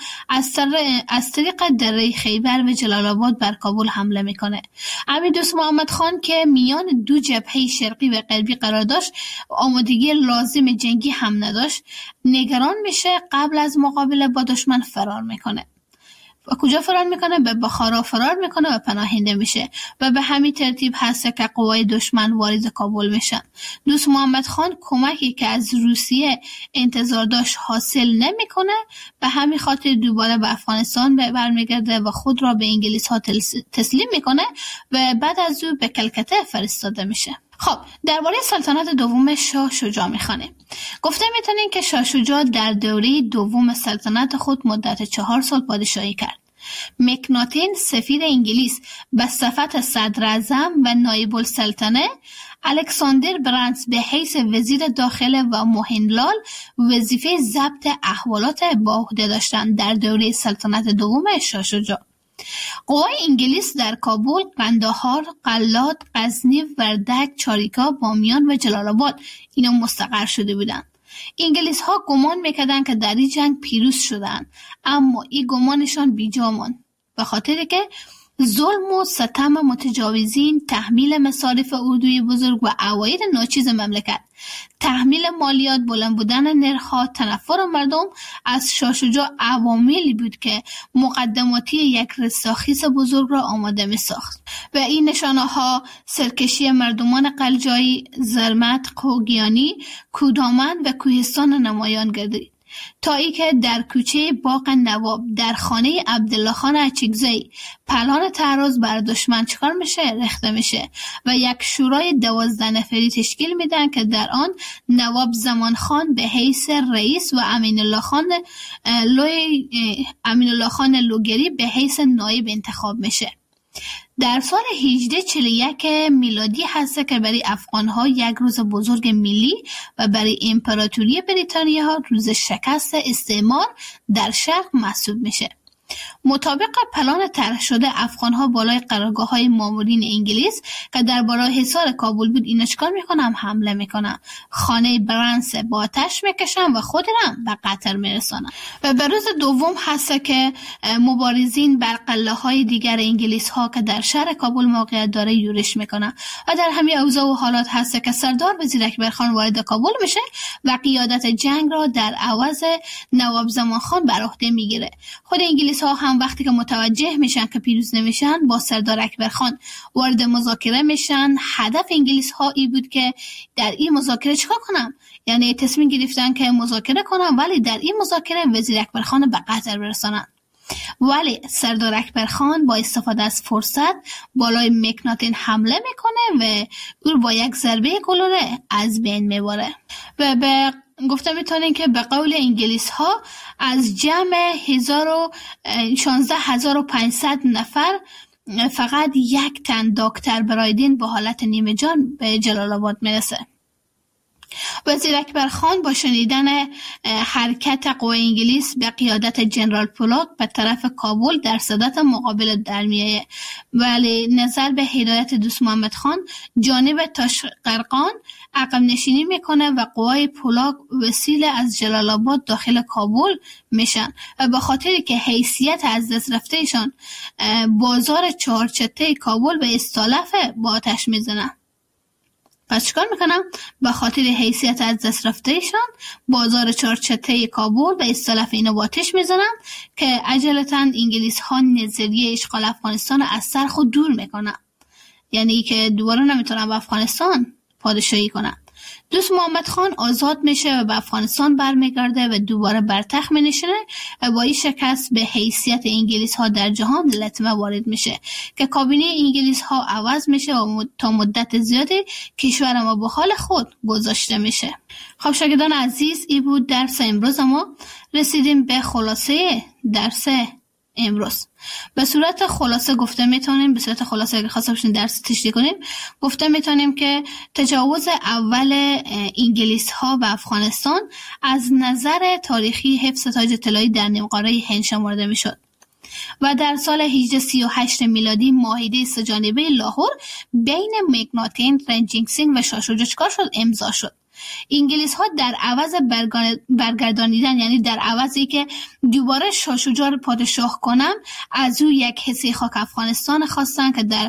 از طریق دره خیبر و جلال آباد بر کابل حمله میکنه. امیر دوست محمد خان که میان دو جبهه شرقی و غربی قرار داشت آمادگی لازم جنگی هم نداشت، نگران میشه، قبل از مقابله با دشمن فرار میکنه و کجا فرار میکنه؟ به بخارا فرار میکنه و پناهنده میشه و به همین ترتیب هست که قوای دشمن وارد کابل میشن. دوست محمد خان کمکی که از روسیه انتظار داشت حاصل نمیکنه، به همین خاطر دوباره به افغانستان برمیگرده و خود را به انگلیس ها تسلیم میکنه و بعد از او به کلکته فرستاده میشه. خب درباره سلطنت دوم شاه شجاع میخوانیم. گفته میتونیم که شاه شجاع در دوره دوم سلطنت خود مدت 4 سال پادشاهی کرد. مکناتین سفیر انگلیس به صفت صدر اعظم و نایب السلطنه، الکساندر برانس به حیث وزیر داخله و موهنلال وظیفه ضبط احوالات با عهده داشتند در دوره سلطنت دوم شاه شجاع. قوای انگلیس در کابل، قندهار، قلات، غزنی، وردک، چاریکا، بامیان و جلال آباد اینا مستقر شده بودند. انگلیس ها گمان میکردند که در این جنگ پیروز شدند، اما این گمانشان بیجا ماند، به خاطر که ظلم و ستم متجاوزین، تحمیل مصارف اردوی بزرگ و عواید ناچیز مملکت، تحمیل مالیات، بلند بودن نرخ‌ها، تنفر مردم از شاه شجاع عواملی بود که مقدماتی یک رستاخیز بزرگ را آماده می ساخت و این نشانه‌ها سرکشی مردمان قلجایی، زرمت، خوگیانی، کودامن و کوهستان نمایان گردید، تا ای که در کوچه باغ نواب در خانه عبدالله خان اچکزئی پلان تعرض بر دشمن چکار میشه؟ رخته میشه و یک شورای 12 نفری تشکیل میدن که در آن نواب زمان خان به حیث رئیس و امین الله خان لوگری به حیث نایب انتخاب میشه. در سال 1841 میلادی هست که برای افغان‌ها یک روز بزرگ ملی و برای امپراتوری بریتانیا روز شکست استعمار در شرق محسوب میشه. مطابق پلان طرح شده افغان‌ها بالای قرارگاه‌های مامورین انگلیس که درباره حصار کابل بود اینا چیکار میکنن؟ حمله میکنن، خانه برانس با آتش میکشن و خود را به قتل میرسانن. و به روز دوم هست که مبارزین بر قلعه‌های دیگر انگلیس ها که در شهر کابل موقعیت داره یورش میکنن و در همین اوضاع و حالات هست که سردار وزیر اکبر خان وارد کابل میشه و قیادت جنگ را در عوض نواب زمان خان بر عهده میگیره. خود انگلیس ها هم وقتی که متوجه میشن که پیروز نمیشن با سردار اکبر خان وارد مذاکره میشن. هدف انگلیس ها ای بود که در این مذاکره چیکار کنن؟ یعنی تصمیم گرفتن که مذاکره کنن ولی در این مذاکره وزیر اکبر خان به قتل برسانن. ولی سردار اکبر خان با استفاده از فرصت بالای مکناتین حمله میکنه و او با یک ضربه گلوله از بین میبره و به گفته میتونین که به قول انگلیس ها از جمع 16500 نفر فقط یک تن دکتر برایدین با حالت نیمه جان به جلال آباد میرسه. وزیر اکبر خان با شنیدن حرکت قوای انگلیس به قیادت جنرال پولاک به طرف کابل در صدت مقابل در میایه، ولی نظر به هدایت دوست محمد خان جانب تاشقرقان عقب نشینی میکنه و قوای پولاک وسیله از جلال آباد داخل کابل میشن و به خاطر که حیثیت از دست رفتهشان بازار چهارچته کابل به استالفه با آتش میزنن. پس چیکار میکنم؟ به خاطر حیثیت از دست رفتهشان بازار چهارچته کابل به اصطلاح اینو با آتش میزنن که عجلتاً انگلیس ها نظریه اشغال افغانستان از سر خود دور میکنن، یعنی که دوباره نمیتونن به افغانستان پادشاهی کنن. دوست محمد خان آزاد میشه و به افغانستان برمیگرده و دوباره بر تخت مینشینه و با این شکست به حیثیت انگلیس ها در جهان لطمه وارد میشه که کابینه انگلیس ها عوض میشه و تا مدت زیادی کشور ما به حال خود گذاشته میشه. خب شاگردان عزیز، این بود درس امروز. ما رسیدیم به خلاصه درس امروز. به صورت خلاصه گفته میتونیم، به صورت خلاصه اگه خواسته باشین درس تشریح کنیم، گفته میتونیم که تجاوز اول انگلیس ها به افغانستان از نظر تاریخی حفظ تاج طلایی در نیمقاره هند شمرده میشد و در سال 1838 میلادی معاهده سه‌جانبه لاهور بین مکناتین، رنجینگ سینگ و شاه شجاع چیکار شد؟ امضا شد. انگلیس ها در عوض برگردانیدن، یعنی در عوضی که دوباره شاه شجاع رو پادشاه کنن، از او یک حصه خاک افغانستان خواستن که در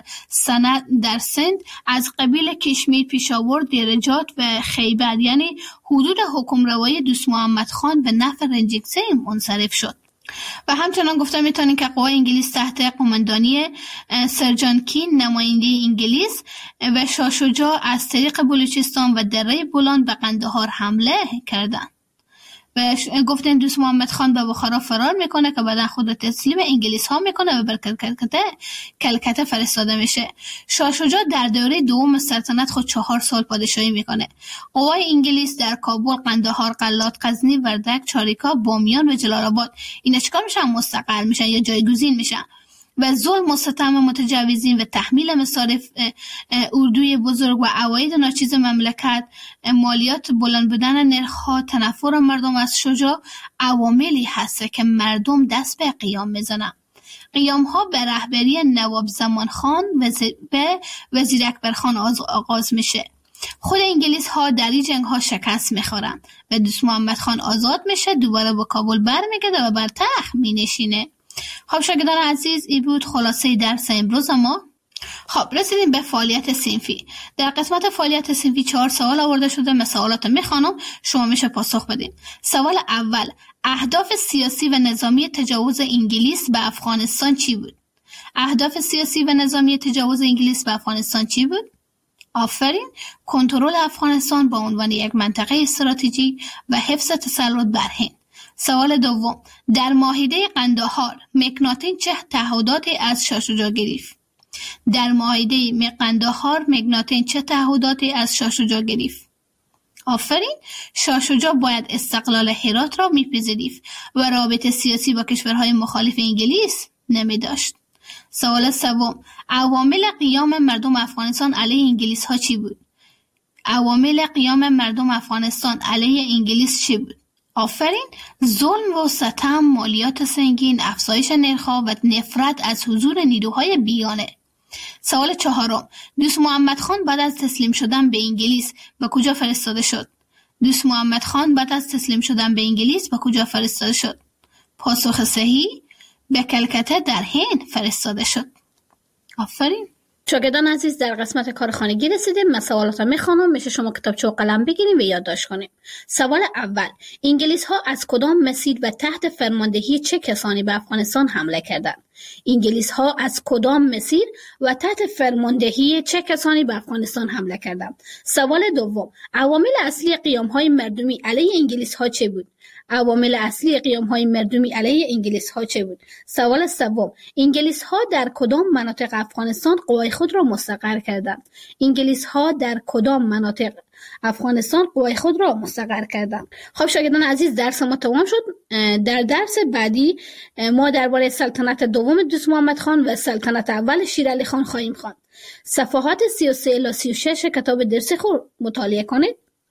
سند از قبیل کشمیر، پیشاور، دیرجات و خیبر، یعنی حدود حکمروایی دوست محمد خان به نفع رنجینگ سینگ منصرف شد. و همچنان گفتم میتونین که قوای انگلیس تحت قماندانی سر جان کین نماینده انگلیس و شاه شجاع از طریق بلوچستان و دره بولان به قندهار حمله کردند. و گفتن دوست محمد خان به بخارا فرار میکنه که بعدا خود تسلیم انگلیس ها میکنه و بر کلکته فرستاده میشه. شاه شجاع در دوره دوم سلطنت خود 4 سال پادشاهی میکنه. قوای انگلیس در کابل، قندهار، قلات، غزنی، وردک، چاریکا، بامیان و جلال آباد اینا چیکار میشن؟ مستقر میشن یا جایگزین میشن و ظلم و ستم متجاوزین و تحمیل مصارف اردوی بزرگ و عواید ناچیز مملکت، مالیات بلند بودن نرخ‌ها، تنفر مردم از شجاع عواملی هست که مردم دست به قیام میزنن. قیام ها به رهبری نواب زمان خان و وزیر اکبر خان آغاز میشه. خود انگلیس ها در این جنگ ها شکست میخورن و دوست محمد خان آزاد میشه، دوباره به کابل برمیگرده و بر تخت مینشینه. خب شاگردان عزیز، این بود خلاصه درس امروز ما. خب رسیدیم به فعالیت صنفی. در قسمت فعالیت صنفی 4 سوال آورده شده. من سوالات میخوانم، شما میشه پاسخ بدین. سوال اول: اهداف سیاسی و نظامی تجاوز انگلیس به افغانستان چی بود؟ اهداف سیاسی و نظامی تجاوز انگلیس به افغانستان چی بود؟ آفرین. کنترل افغانستان به عنوان یک منطقه استراتژیک و حفظ تسلط بر هند. سوال دوم: در معاهده قندهار مکناتن چه تعهداتی از شاه شجاع گرفت؟ در معاهده قندهار مکناتن چه تعهداتی از شاه شجاع گرفت؟ آفرین. شاه شجاع باید استقلال هرات را میپذیرفت و رابطه سیاسی با کشورهای مخالف انگلیس نمیداشت. سوال سوم: عوامل قیام مردم افغانستان علیه انگلیس ها چی بود؟ عوامل قیام مردم افغانستان علیه انگلیس چی بود؟ آفرین. ظلم و ستم، مالیات سنگین، افزایش نرخ‌ها و نفرت از حضور نیروهای بیگانه. سوال چهارم: دوست محمد خان بعد از تسلیم شدن به انگلیس به کجا فرستاده شد؟ دوست محمد خان بعد از تسلیم شدن به انگلیس به کجا فرستاده شد؟ پاسخ صحیح: به کلکته در هند فرستاده شد. آفرین. شاگردان عزیز، در قسمت کارخانگی رسیدیم. من سوالات میخوانم، میشه شما کتابچه و قلم بگیریم و یادداشت کنیم. سوال اول: انگلیس ها از کدام مسیر و تحت فرماندهی چه کسانی به افغانستان حمله کردند؟ انگلیس ها از کدام مسیر و تحت فرماندهی چه کسانی به افغانستان حمله کردند؟ سوال دوم: عوامل اصلی قیام های مردمی علیه انگلیس ها چه بود؟ عوامل اصلی قیام های مردمی علیه انگلیس ها چه بود؟ سوال سوم: انگلیس ها در کدام مناطق افغانستان قوای خود را مستقر کردند؟ انگلیس ها در کدام مناطق افغانستان قوای خود را مستقر کردند؟ خب شاگردان عزیز، درس ما تمام شد. در درس بعدی ما درباره سلطنت دوم دوست محمد خان و سلطنت اول شیر علی خان خواهیم خواند. صفحات 33 الی 36 کتاب درسی خود مطالعه کنید.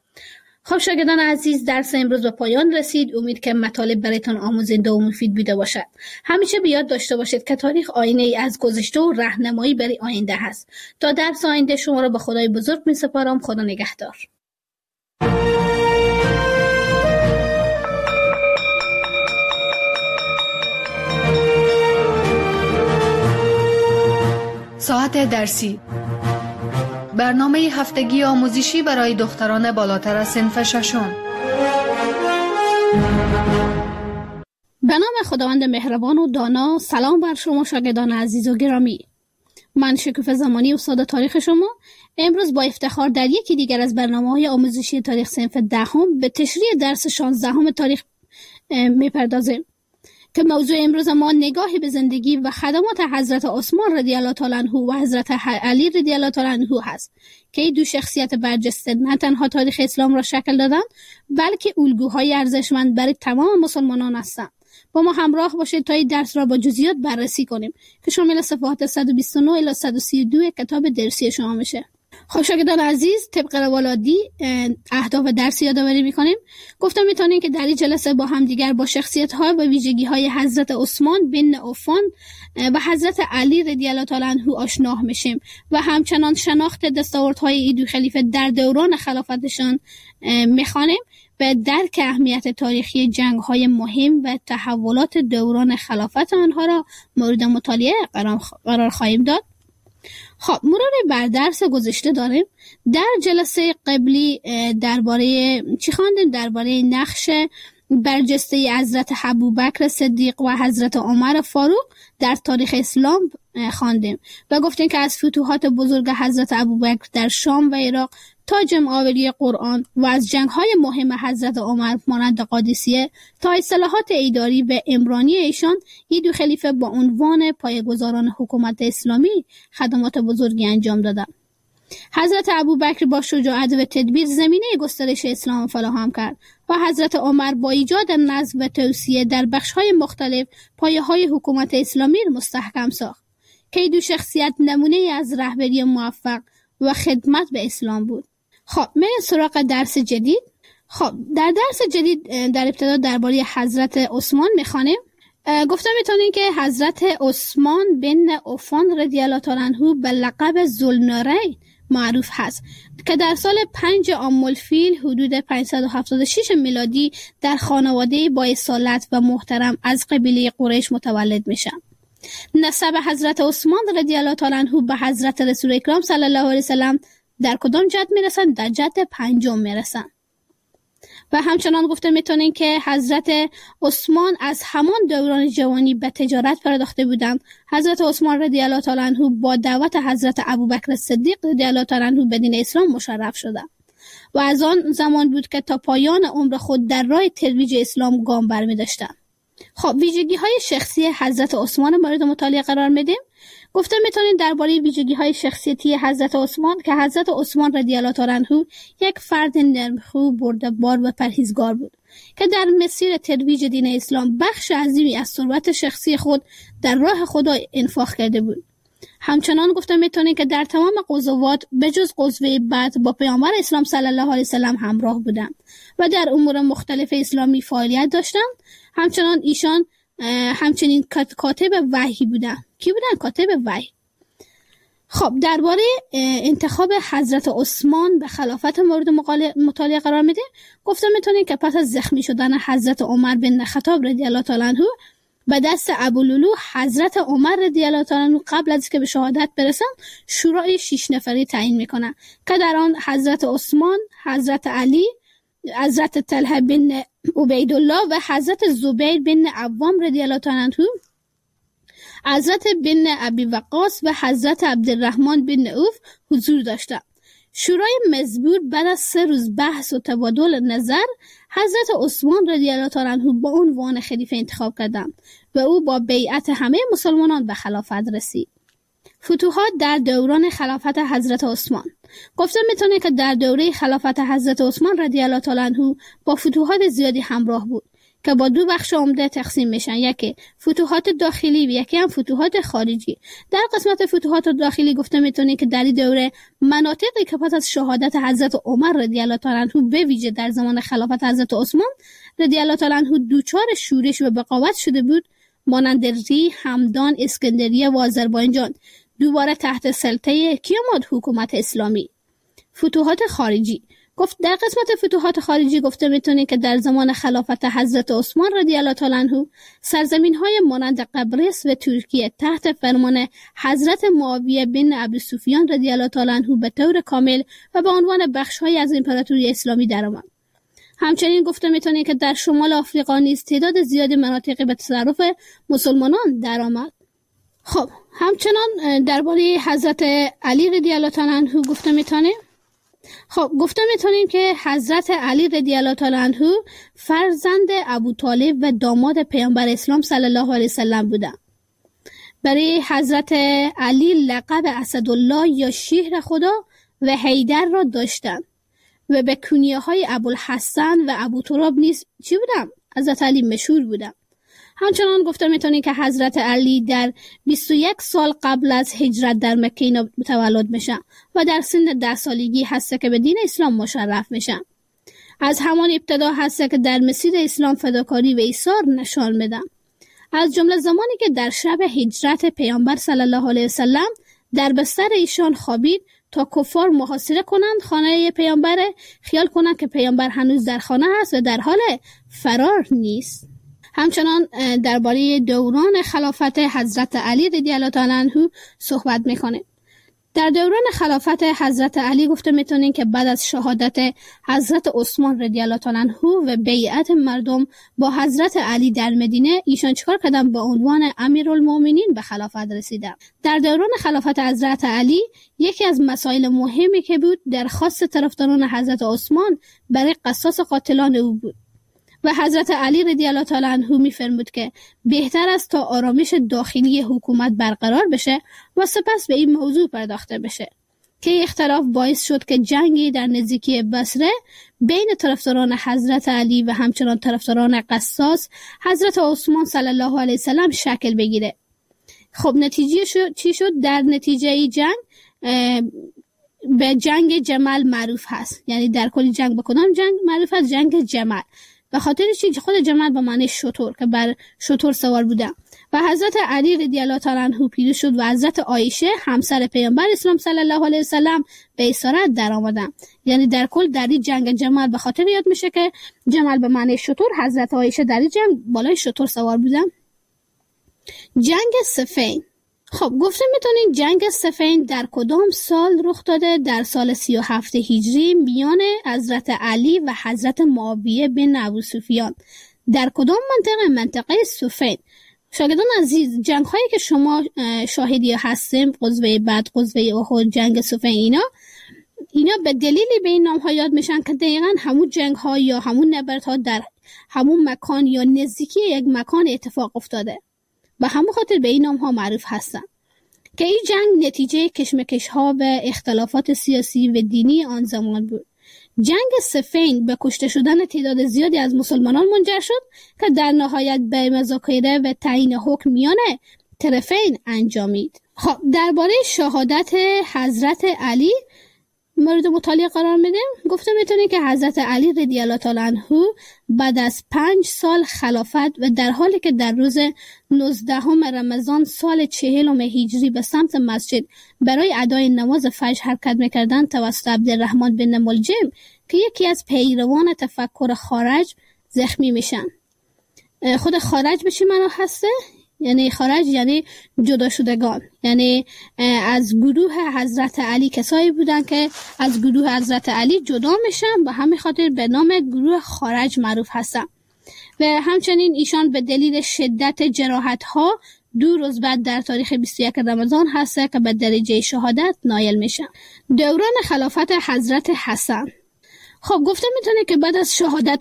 خب شاگردان عزیز، درس امروز به پایان رسید. امید که مطالب برایتان آموزنده و مفید بوده باشد. همیشه به یاد داشته باشید که تاریخ آینه ای از گذشته و راهنمایی برای آینده هست. تا درس آینده شما را به خدای بزرگ می سپارم. خدا نگهدار. ساعت درسی، برنامه هفتگی آموزشی برای دختران بالاتر از صنف ششم. به نام خداوند مهربان و دانا. سلام بر شما شاگردان عزیز و گرامی. من شکوفه زمانی استاد تاریخ شما امروز با افتخار در یکی دیگر از برنامه‌های آموزشی تاریخ صنف دهم به تشریح درس 16 تاریخ می‌پردازیم که موضوع امروز ما نگاهی به زندگی و خدمات حضرت عثمان رضی الله تعالی عنه و حضرت علی رضی الله تعالی عنه هست که این دو شخصیت برجسته نه تنها تاریخ اسلام را شکل دادند بلکه الگوهای ارزشمند برای تمام مسلمانان هستند. با ما همراه باشید تا این درس را با جزئیات بررسی کنیم که شامل صفحات 129 الی 132 کتاب درسی شما میشه. خب شاگردان عزیز، طبق روال عادی اهداف درس یادآوری میکنیم. گفتم میتونیم که در این جلسه با هم دیگر با شخصیت‌ها و ویژگی‌های حضرت عثمان بن عفان و حضرت علی رضی الله تعالی عنه آشنا میشیم و همچنان شناخت دستاوردهای این دو خلیفه در دوران خلافتشان میخوانیم و درک اهمیت تاریخی جنگ‌های مهم و تحولات دوران خلافت آنها را مورد مطالعه قرار خواهیم داد. خب مرور بر درس گذشته داریم. در جلسه قبلی درباره چی خواندیم؟ درباره نقش برجسته حضرت ابوبکر صدیق و حضرت عمر فاروق در تاریخ اسلام خواندیم و گفتیم که از فتوحات بزرگ حضرت ابوبکر در شام و عراق تا جمع‌آوری قرآن و از جنگ‌های مهم حضرت عمر مانند قادسیه تا اصلاحات اداری و عمرانی ایشان، این دو خلیفه با عنوان پایه‌گذاران حکومت اسلامی خدمات بزرگی انجام دادند. حضرت ابوبکر با شجاعت و تدبیر زمینه گسترش اسلام فراهم کرد و حضرت عمر با ایجاد نظم و توسعه در بخش‌های مختلف پایه‌های حکومت اسلامی را مستحکم ساخت که این دو شخصیت نمونه از رهبری موفق و خدمت به اسلام بود. خب میریم سراغ درس جدید. خب در درس جدید در ابتدا درباره حضرت عثمان میخوانیم. گفتم میتونین که حضرت عثمان بن عفان رضی الله تعالی عنه به لقب ذوالنورین معروف هست که در سال 5 عام الفیل حدود 576 میلادی در خانواده با اصالت و محترم از قبیله قریش متولد میشن. نسب حضرت عثمان رضی الله تعالی عنه به حضرت رسول اکرم صلی الله علیه وسلم در کدام جد میرسن؟ در جد 5 میرسن. و همچنان گفته میتونین که حضرت عثمان از همان دوران جوانی به تجارت پرداخته بودند. حضرت عثمان رضی الله تعالی عنه با دعوت حضرت ابوبکر صدیق رضی الله تعالی عنه به دین اسلام مشرف شدند و از آن زمان بود که تا پایان عمر خود در راه ترویج اسلام گام برمی‌داشتند. خب ویژگی‌های شخصی حضرت عثمان مورد مطالعه قرار میدیم. گفته میتونین درباره ویژگی‌های شخصیتی حضرت عثمان که حضرت عثمان رضی الله تعالی عنه یک فرد نرمخو، برده‌بار و پرهیزگار بود که در مسیر ترویج دین اسلام بخش عظیمی از ثروت شخصی خود در راه خدا انفاق کرده بود. همچنان گفته میتونین که در تمام غزوات بجز غزوه بدر با پیامبر اسلام صلی الله علیه وسلم همراه بودند و در امور مختلف اسلامی فعالیت داشتند. همچنان ایشان همچنین کاتب وحی بودن. کی بودن؟ کاتب وحی. خب درباره انتخاب حضرت عثمان به خلافت مورد مطالعه قرار میده. گفتم میتونین که پس از زخمی شدن حضرت عمر بن خطاب رضی الله تعالی عنه به دست ابولولو، حضرت عمر رضی الله تعالی عنه قبل از که به شهادت برسن شورای 6 نفری تعیین میکنن که در آن حضرت عثمان، حضرت علی، حضرت طلحه بن عبیدالله و حضرت زبیر بن عوام رضی الله تعالی عنه، حضرت بن ابی وقاص و حضرت عبدالرحمن بن عوف حضور داشتند. شورای مزبور بعد از 3 روز بحث و تبادل نظر حضرت عثمان رضی الله تعالی عنه با عنوان خلیفه انتخاب کردند و او با بیعت همه مسلمانان به خلافت رسید. فتوحات در دوران خلافت حضرت عثمان. گفته میتونه که در دوره خلافت حضرت عثمان رضی الله تعالی عنه با فتوحات زیادی همراه بود که با 2 بخش عمده تقسیم میشن، یکی فتوحات داخلی و یکی هم فتوحات خارجی. در قسمت فتوحات داخلی گفته میتونه که در این دوره مناطقی که پس از شهادت حضرت عمر رضی الله تعالی عنه به ویژه در زمان خلافت حضرت عثمان رضی الله تعالی عنه دوچار شورش و بغاوت شده بود، مانند ری، همدان، اسکندریه و آذربایجان دوباره تحت سلطه کی آمد؟ حکومت اسلامی. فتوحات خارجی. گفت در قسمت فتوحات خارجی گفته میتونه که در زمان خلافت حضرت عثمان رضی الله تعالی عنه سرزمین‌های مانند قبرس و ترکیه تحت فرمان حضرت معاویه بن ابی سفیان رضی الله تعالی عنه به طور کامل و به عنوان بخش‌های از امپراتوری اسلامی درآمد. همچنین گفته میتونه که در شمال آفریقا نیز تعداد زیادی مناطقی به تصرف مسلمانان درآمد. خب همچنان درباره حضرت علی رضی الله تعالی عنه گفته میتونه. خب گفته میتونیم که حضرت علی رضی الله تعالی عنه فرزند ابو طالب و داماد پیامبر اسلام صلی الله علیه وسلم بودند. برای حضرت علی لقب اسدالله یا شیر خدا و حیدر را داشتند و به کنیه‌های ابوالحسن و ابو تراب نیز چی بودند؟ حضرت علی مشهور بودند. همچنان گفته میتونیم که حضرت علی در 21 سال قبل از هجرت در مکه متولد میشن و در سن 10 سالگی هست که به دین اسلام مشرف میشن. از همان ابتدا هست که در مسیر اسلام فداکاری و ایثار نشان میدن. از جمله زمانی که در شب هجرت پیامبر صلی الله علیه وسلم در بستر ایشان خوابید تا کفار محاصره کنند خانه پیامبر، خیال کنند که پیامبر هنوز در خانه هست و در حال فرار نیست. همچنان درباره دوران خلافت حضرت علی رضی الله تعالی عنه صحبت میکنه. در دوران خلافت حضرت علی گفته میتونین که بعد از شهادت حضرت عثمان رضی الله تعالی عنه و بیعت مردم با حضرت علی در مدینه، ایشان چیکار کردن؟ به عنوان امیرالمومنین به خلافت رسیدن. در دوران خلافت حضرت علی یکی از مسائل مهمی که بود درخواست طرفداران حضرت عثمان برای قصاص قاتلان او بود و حضرت علی رضی الله تعالی عنه می‌فرمود که بهتر است تا آرامش داخلی حکومت برقرار بشه و سپس به این موضوع پرداخته بشه، که اختلاف باعث شد که جنگی در نزدیکی بصره بین طرفداران حضرت علی و همچنان طرفداران قصاص حضرت عثمان صلی الله علیه وسلم شکل بگیره. خب نتیجه چی شد؟ در نتیجه جنگ به جنگ جمل معروف هست. یعنی در کل جنگ به کدام جنگ معروف هست؟ جنگ جمل. به خاطر چی؟ خود جمل به معنی شتر که بر شتر سوار بودن و حضرت علی رضی الله تعالی عنه پیروز شد و حضرت عایشه همسر پیامبر اسلام صلی الله علیه وسلم به اسارت در آمدن. یعنی در کل در این جنگ جمل به خاطر یاد میشه که جمل به معنی شتر، حضرت عایشه در این جنگ بالای شتر سوار بودن. جنگ صفین. خب گفته میتونین جنگ صفین در کدام سال رخ داده؟ در سال 37 هجری میان حضرت علی و حضرت معاویه بن ابوسفیان. در کدام منطقه صفین. شاگردان عزیز، جنگ هایی که شما شاهدی هستیم، غزوه بدر، غزوه احد، جنگ صفین، اینا به دلیلی به این نام ها یاد میشن که دقیقاً همون جنگ ها یا همون نبردها در همون مکان یا نزدیکی یک مکان اتفاق افتاده. به همون خاطر به این نام ها معروف هستن که این جنگ نتیجه کشمکش ها و اختلافات سیاسی و دینی آن زمان بود. جنگ صفین به کشته شدن تعداد زیادی از مسلمانان منجر شد که در نهایت به مذاکره و تعیین حکم میان طرفین انجامید. خب درباره شهادت حضرت علی مورد مطالعه قرار میدیم. گفته میتونه که حضرت علی رضی الله تعالی عنه بعد از 5 سال خلافت و در حالی که در روز 19 رمضان سال 40 هجری به سمت مسجد برای ادای نماز فجر حرکت میکردند، توسط عبدالرحمن بن ملجم که یکی از پیروان تفکر خارج زخمی میشن. خود خارج به چی معنا هسته؟ یعنی خارج یعنی جدا شدگان، یعنی از گروه حضرت علی کسایی بودن که از گروه حضرت علی جدا میشن و همین خاطر به نام گروه خارج معروف هستن و همچنین ایشان به دلیل شدت جراحت ها 2 روز بعد در تاریخ 21 رمضان هسته که به درجه شهادت نایل میشن. دوران خلافت حضرت حسن. خب گفته میتونه که بعد از شهادت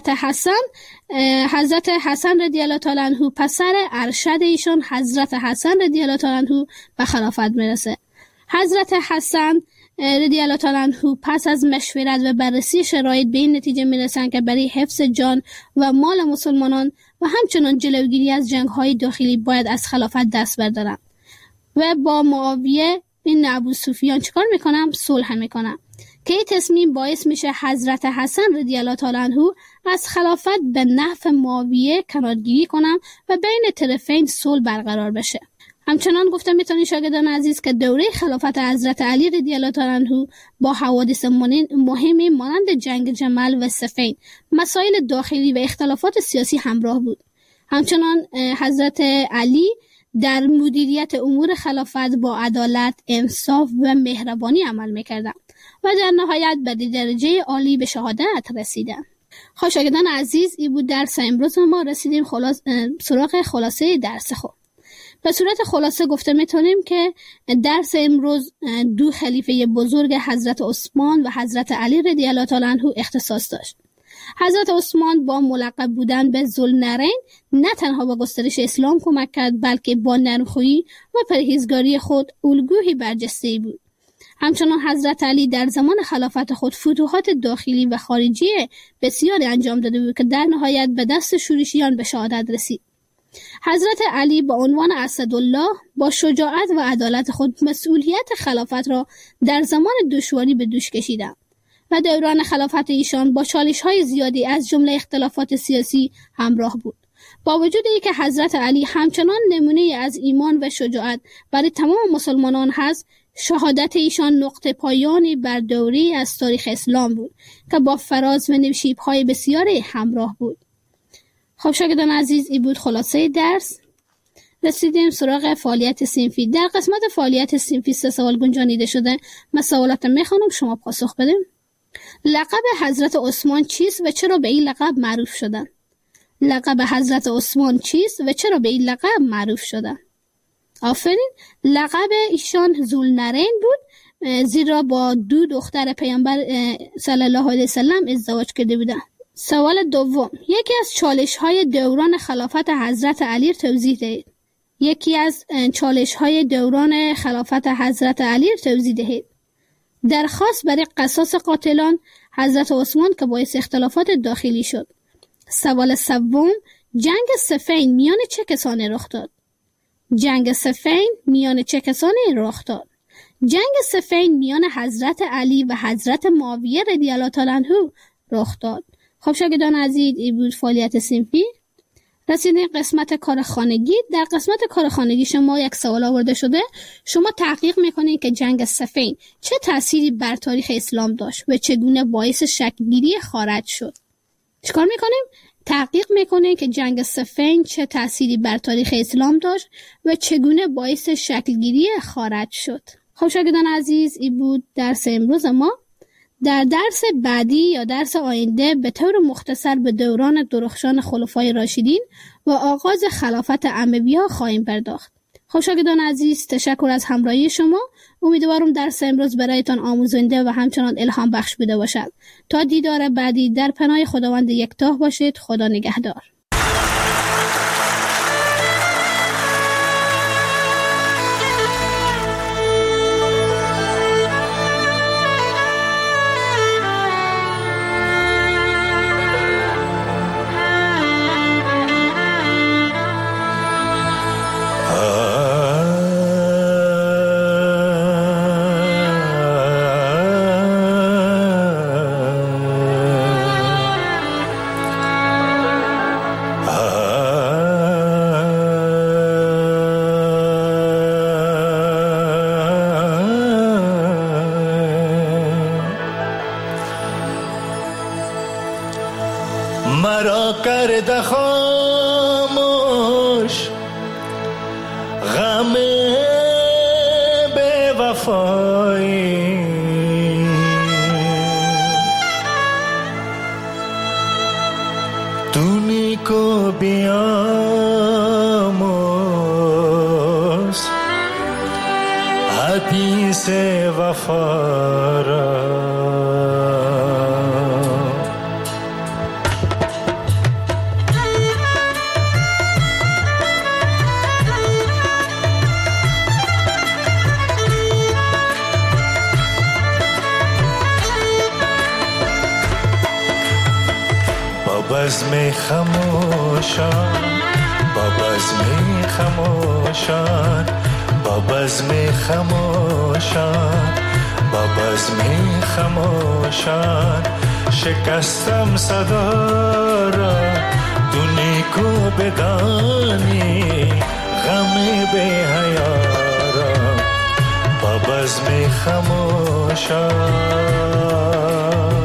حضرت حسن رضی الله تعالی عنه پسر ارشد ایشان حضرت حسن رضی الله تعالی عنه به خلافت میرسه. حضرت حسن رضی الله تعالی عنه پس از مشورت و بررسی شرایط به این نتیجه میرسن که برای حفظ جان و مال مسلمانان و همچنان جلوگیری از جنگ‌های داخلی باید از خلافت دست بردارن و با معاویه بن ابوسفیان چیکار میکنن؟ صلح میکنن که این تصمیم باعث میشه حضرت حسن رضی الله تعالی عنه از خلافت به نفع معاویه کنارگیری کنن و بین طرفین صلح برقرار بشه. همچنان گفته میتونید شاگردان عزیز که دوره خلافت حضرت علی رضی الله تعالی عنه با حوادث مهمی مانند جنگ جمل و صفین، مسائل داخلی و اختلافات سیاسی همراه بود. همچنان حضرت علی در مدیریت امور خلافت با عدالت، انصاف و مهربانی عمل میکردند و در نهایت به درجه عالی به شهادت رسیدند. خب شاگردان عزیز، این بود درس امروز. ما رسیدیم سراغ خلاصه درس خود. به صورت خلاصه گفته میتونیم که درس امروز 2 خلیفه بزرگ حضرت عثمان و حضرت علی رضی الله تعالی عنه اختصاص داشت. حضرت عثمان با ملقب بودن به ذوالنورین نه تنها به گسترش اسلام کمک کرد، بلکه با نرم‌خویی و پرهیزگاری خود الگویی برجسته‌ای بود. همچنان حضرت علی در زمان خلافت خود فتوحات داخلی و خارجی بسیاری انجام داده بود که در نهایت به دست شورشیان به شهادت رسید. حضرت علی با عنوان اسدالله با شجاعت و عدالت خود مسئولیت خلافت را در زمان دشواری به دوش کشیدند و دوران خلافت ایشان با چالش‌های زیادی از جمله اختلافات سیاسی همراه بود. با وجود اینکه حضرت علی همچنان نمونه از ایمان و شجاعت برای تمام مسلمانان هست، شهادت ایشان نقطه پایانی بر دوری از تاریخ اسلام بود که با فراز و نشیب‌های بسیاری همراه بود. خب شاگردان عزیز، این بود خلاصه درس. رسیدیم سراغ فعالیت صنفی. در قسمت فعالیت صنفی 3 سوال گنجانیده شده. من سوالات میخوانم، شما پاسخ بدیم. لقب حضرت عثمان چیست و چرا به این لقب معروف شدند؟ لقب حضرت عثمان چیست و چرا به این لقب معروف شدند؟ آفرین. لقب ایشان ذوالنورین بود، زیرا با 2 دختر پیامبر صلی الله علیه وسلم ازدواج کرده بودند. سوال دوم، یکی از چالش‌های دوران خلافت حضرت علی توضیح دهید. یکی از چالش‌های دوران خلافت حضرت علی توضیح دهید. درخواست برای قصاص قاتلان حضرت عثمان که باعث اختلافات داخلی شد. سوال سوم، جنگ صفین میان چه کسانی رخ داد؟ جنگ صفین میان چه کسانی رخ داد؟ جنگ صفین میان حضرت علی و حضرت معاویه رضی الله تعالی عنه رخ داد. خب شاگردان عزیز، این بود فعالیت صنفی. رسیدیم قسمت کار خانگی. در قسمت کار خانگی شما یک سوال آورده شده. شما تحقیق میکنید که جنگ صفین چه تأثیری بر تاریخ اسلام داشت و چگونه باعث شکل‌گیری خارج شد. چیکار میکنیم؟ تحقیق میکنید که جنگ صفین چه تأثیری بر تاریخ اسلام داشت و چگونه باعث شکل‌گیری خارج شد. خب شاگردان عزیز، این بود درس امروز ما. در درس بعدی یا درس آینده به طور مختصر به دوران درخشان خلفای راشدین و آغاز خلافت امویه خواهیم پرداخت. خب شاگردان عزیز، تشکر از همراهی شما. امیدوارم درس امروز برایتان آموزنده و همچنان الهام بخش بوده باشد. تا دیدار بعدی در پناه خداوند یکتا باشید. خدا نگهدار. مرا کرده خاموش غم بے وفایی، دونی کو بیاموز حدیث وفا را. بزم خموشان، با بزم خموشان، با بزم خموشان، با بزم خموشان، شکستم صدا را تو نیکو بدانی غم بی حیا را. با بزم خموشان،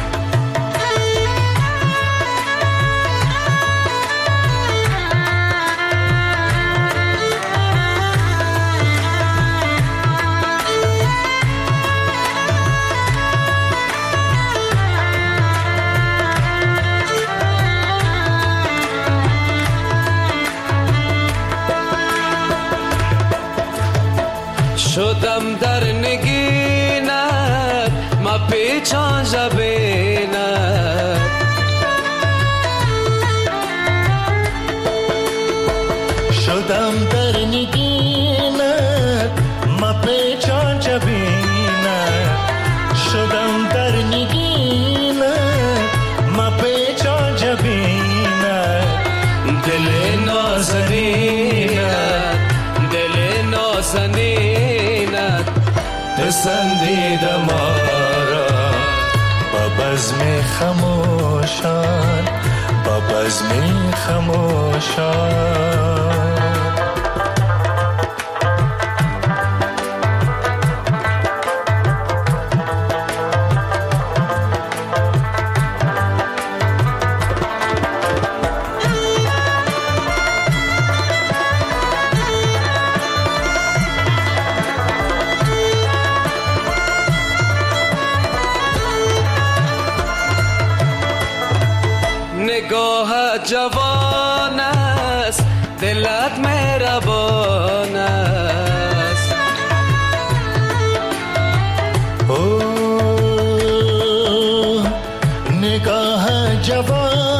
شدم در نگینت ما پیچان جبینت، شدم در نگینت ما پیچان جبینت، شدم در نگینت ما پیچان جبینت. دل نازنینت، دل نازنینت پسندیده ما را. با بزم خموشان، با بزم خموشان. نگاه جوان است، دلت مهربان است. نگاه جوان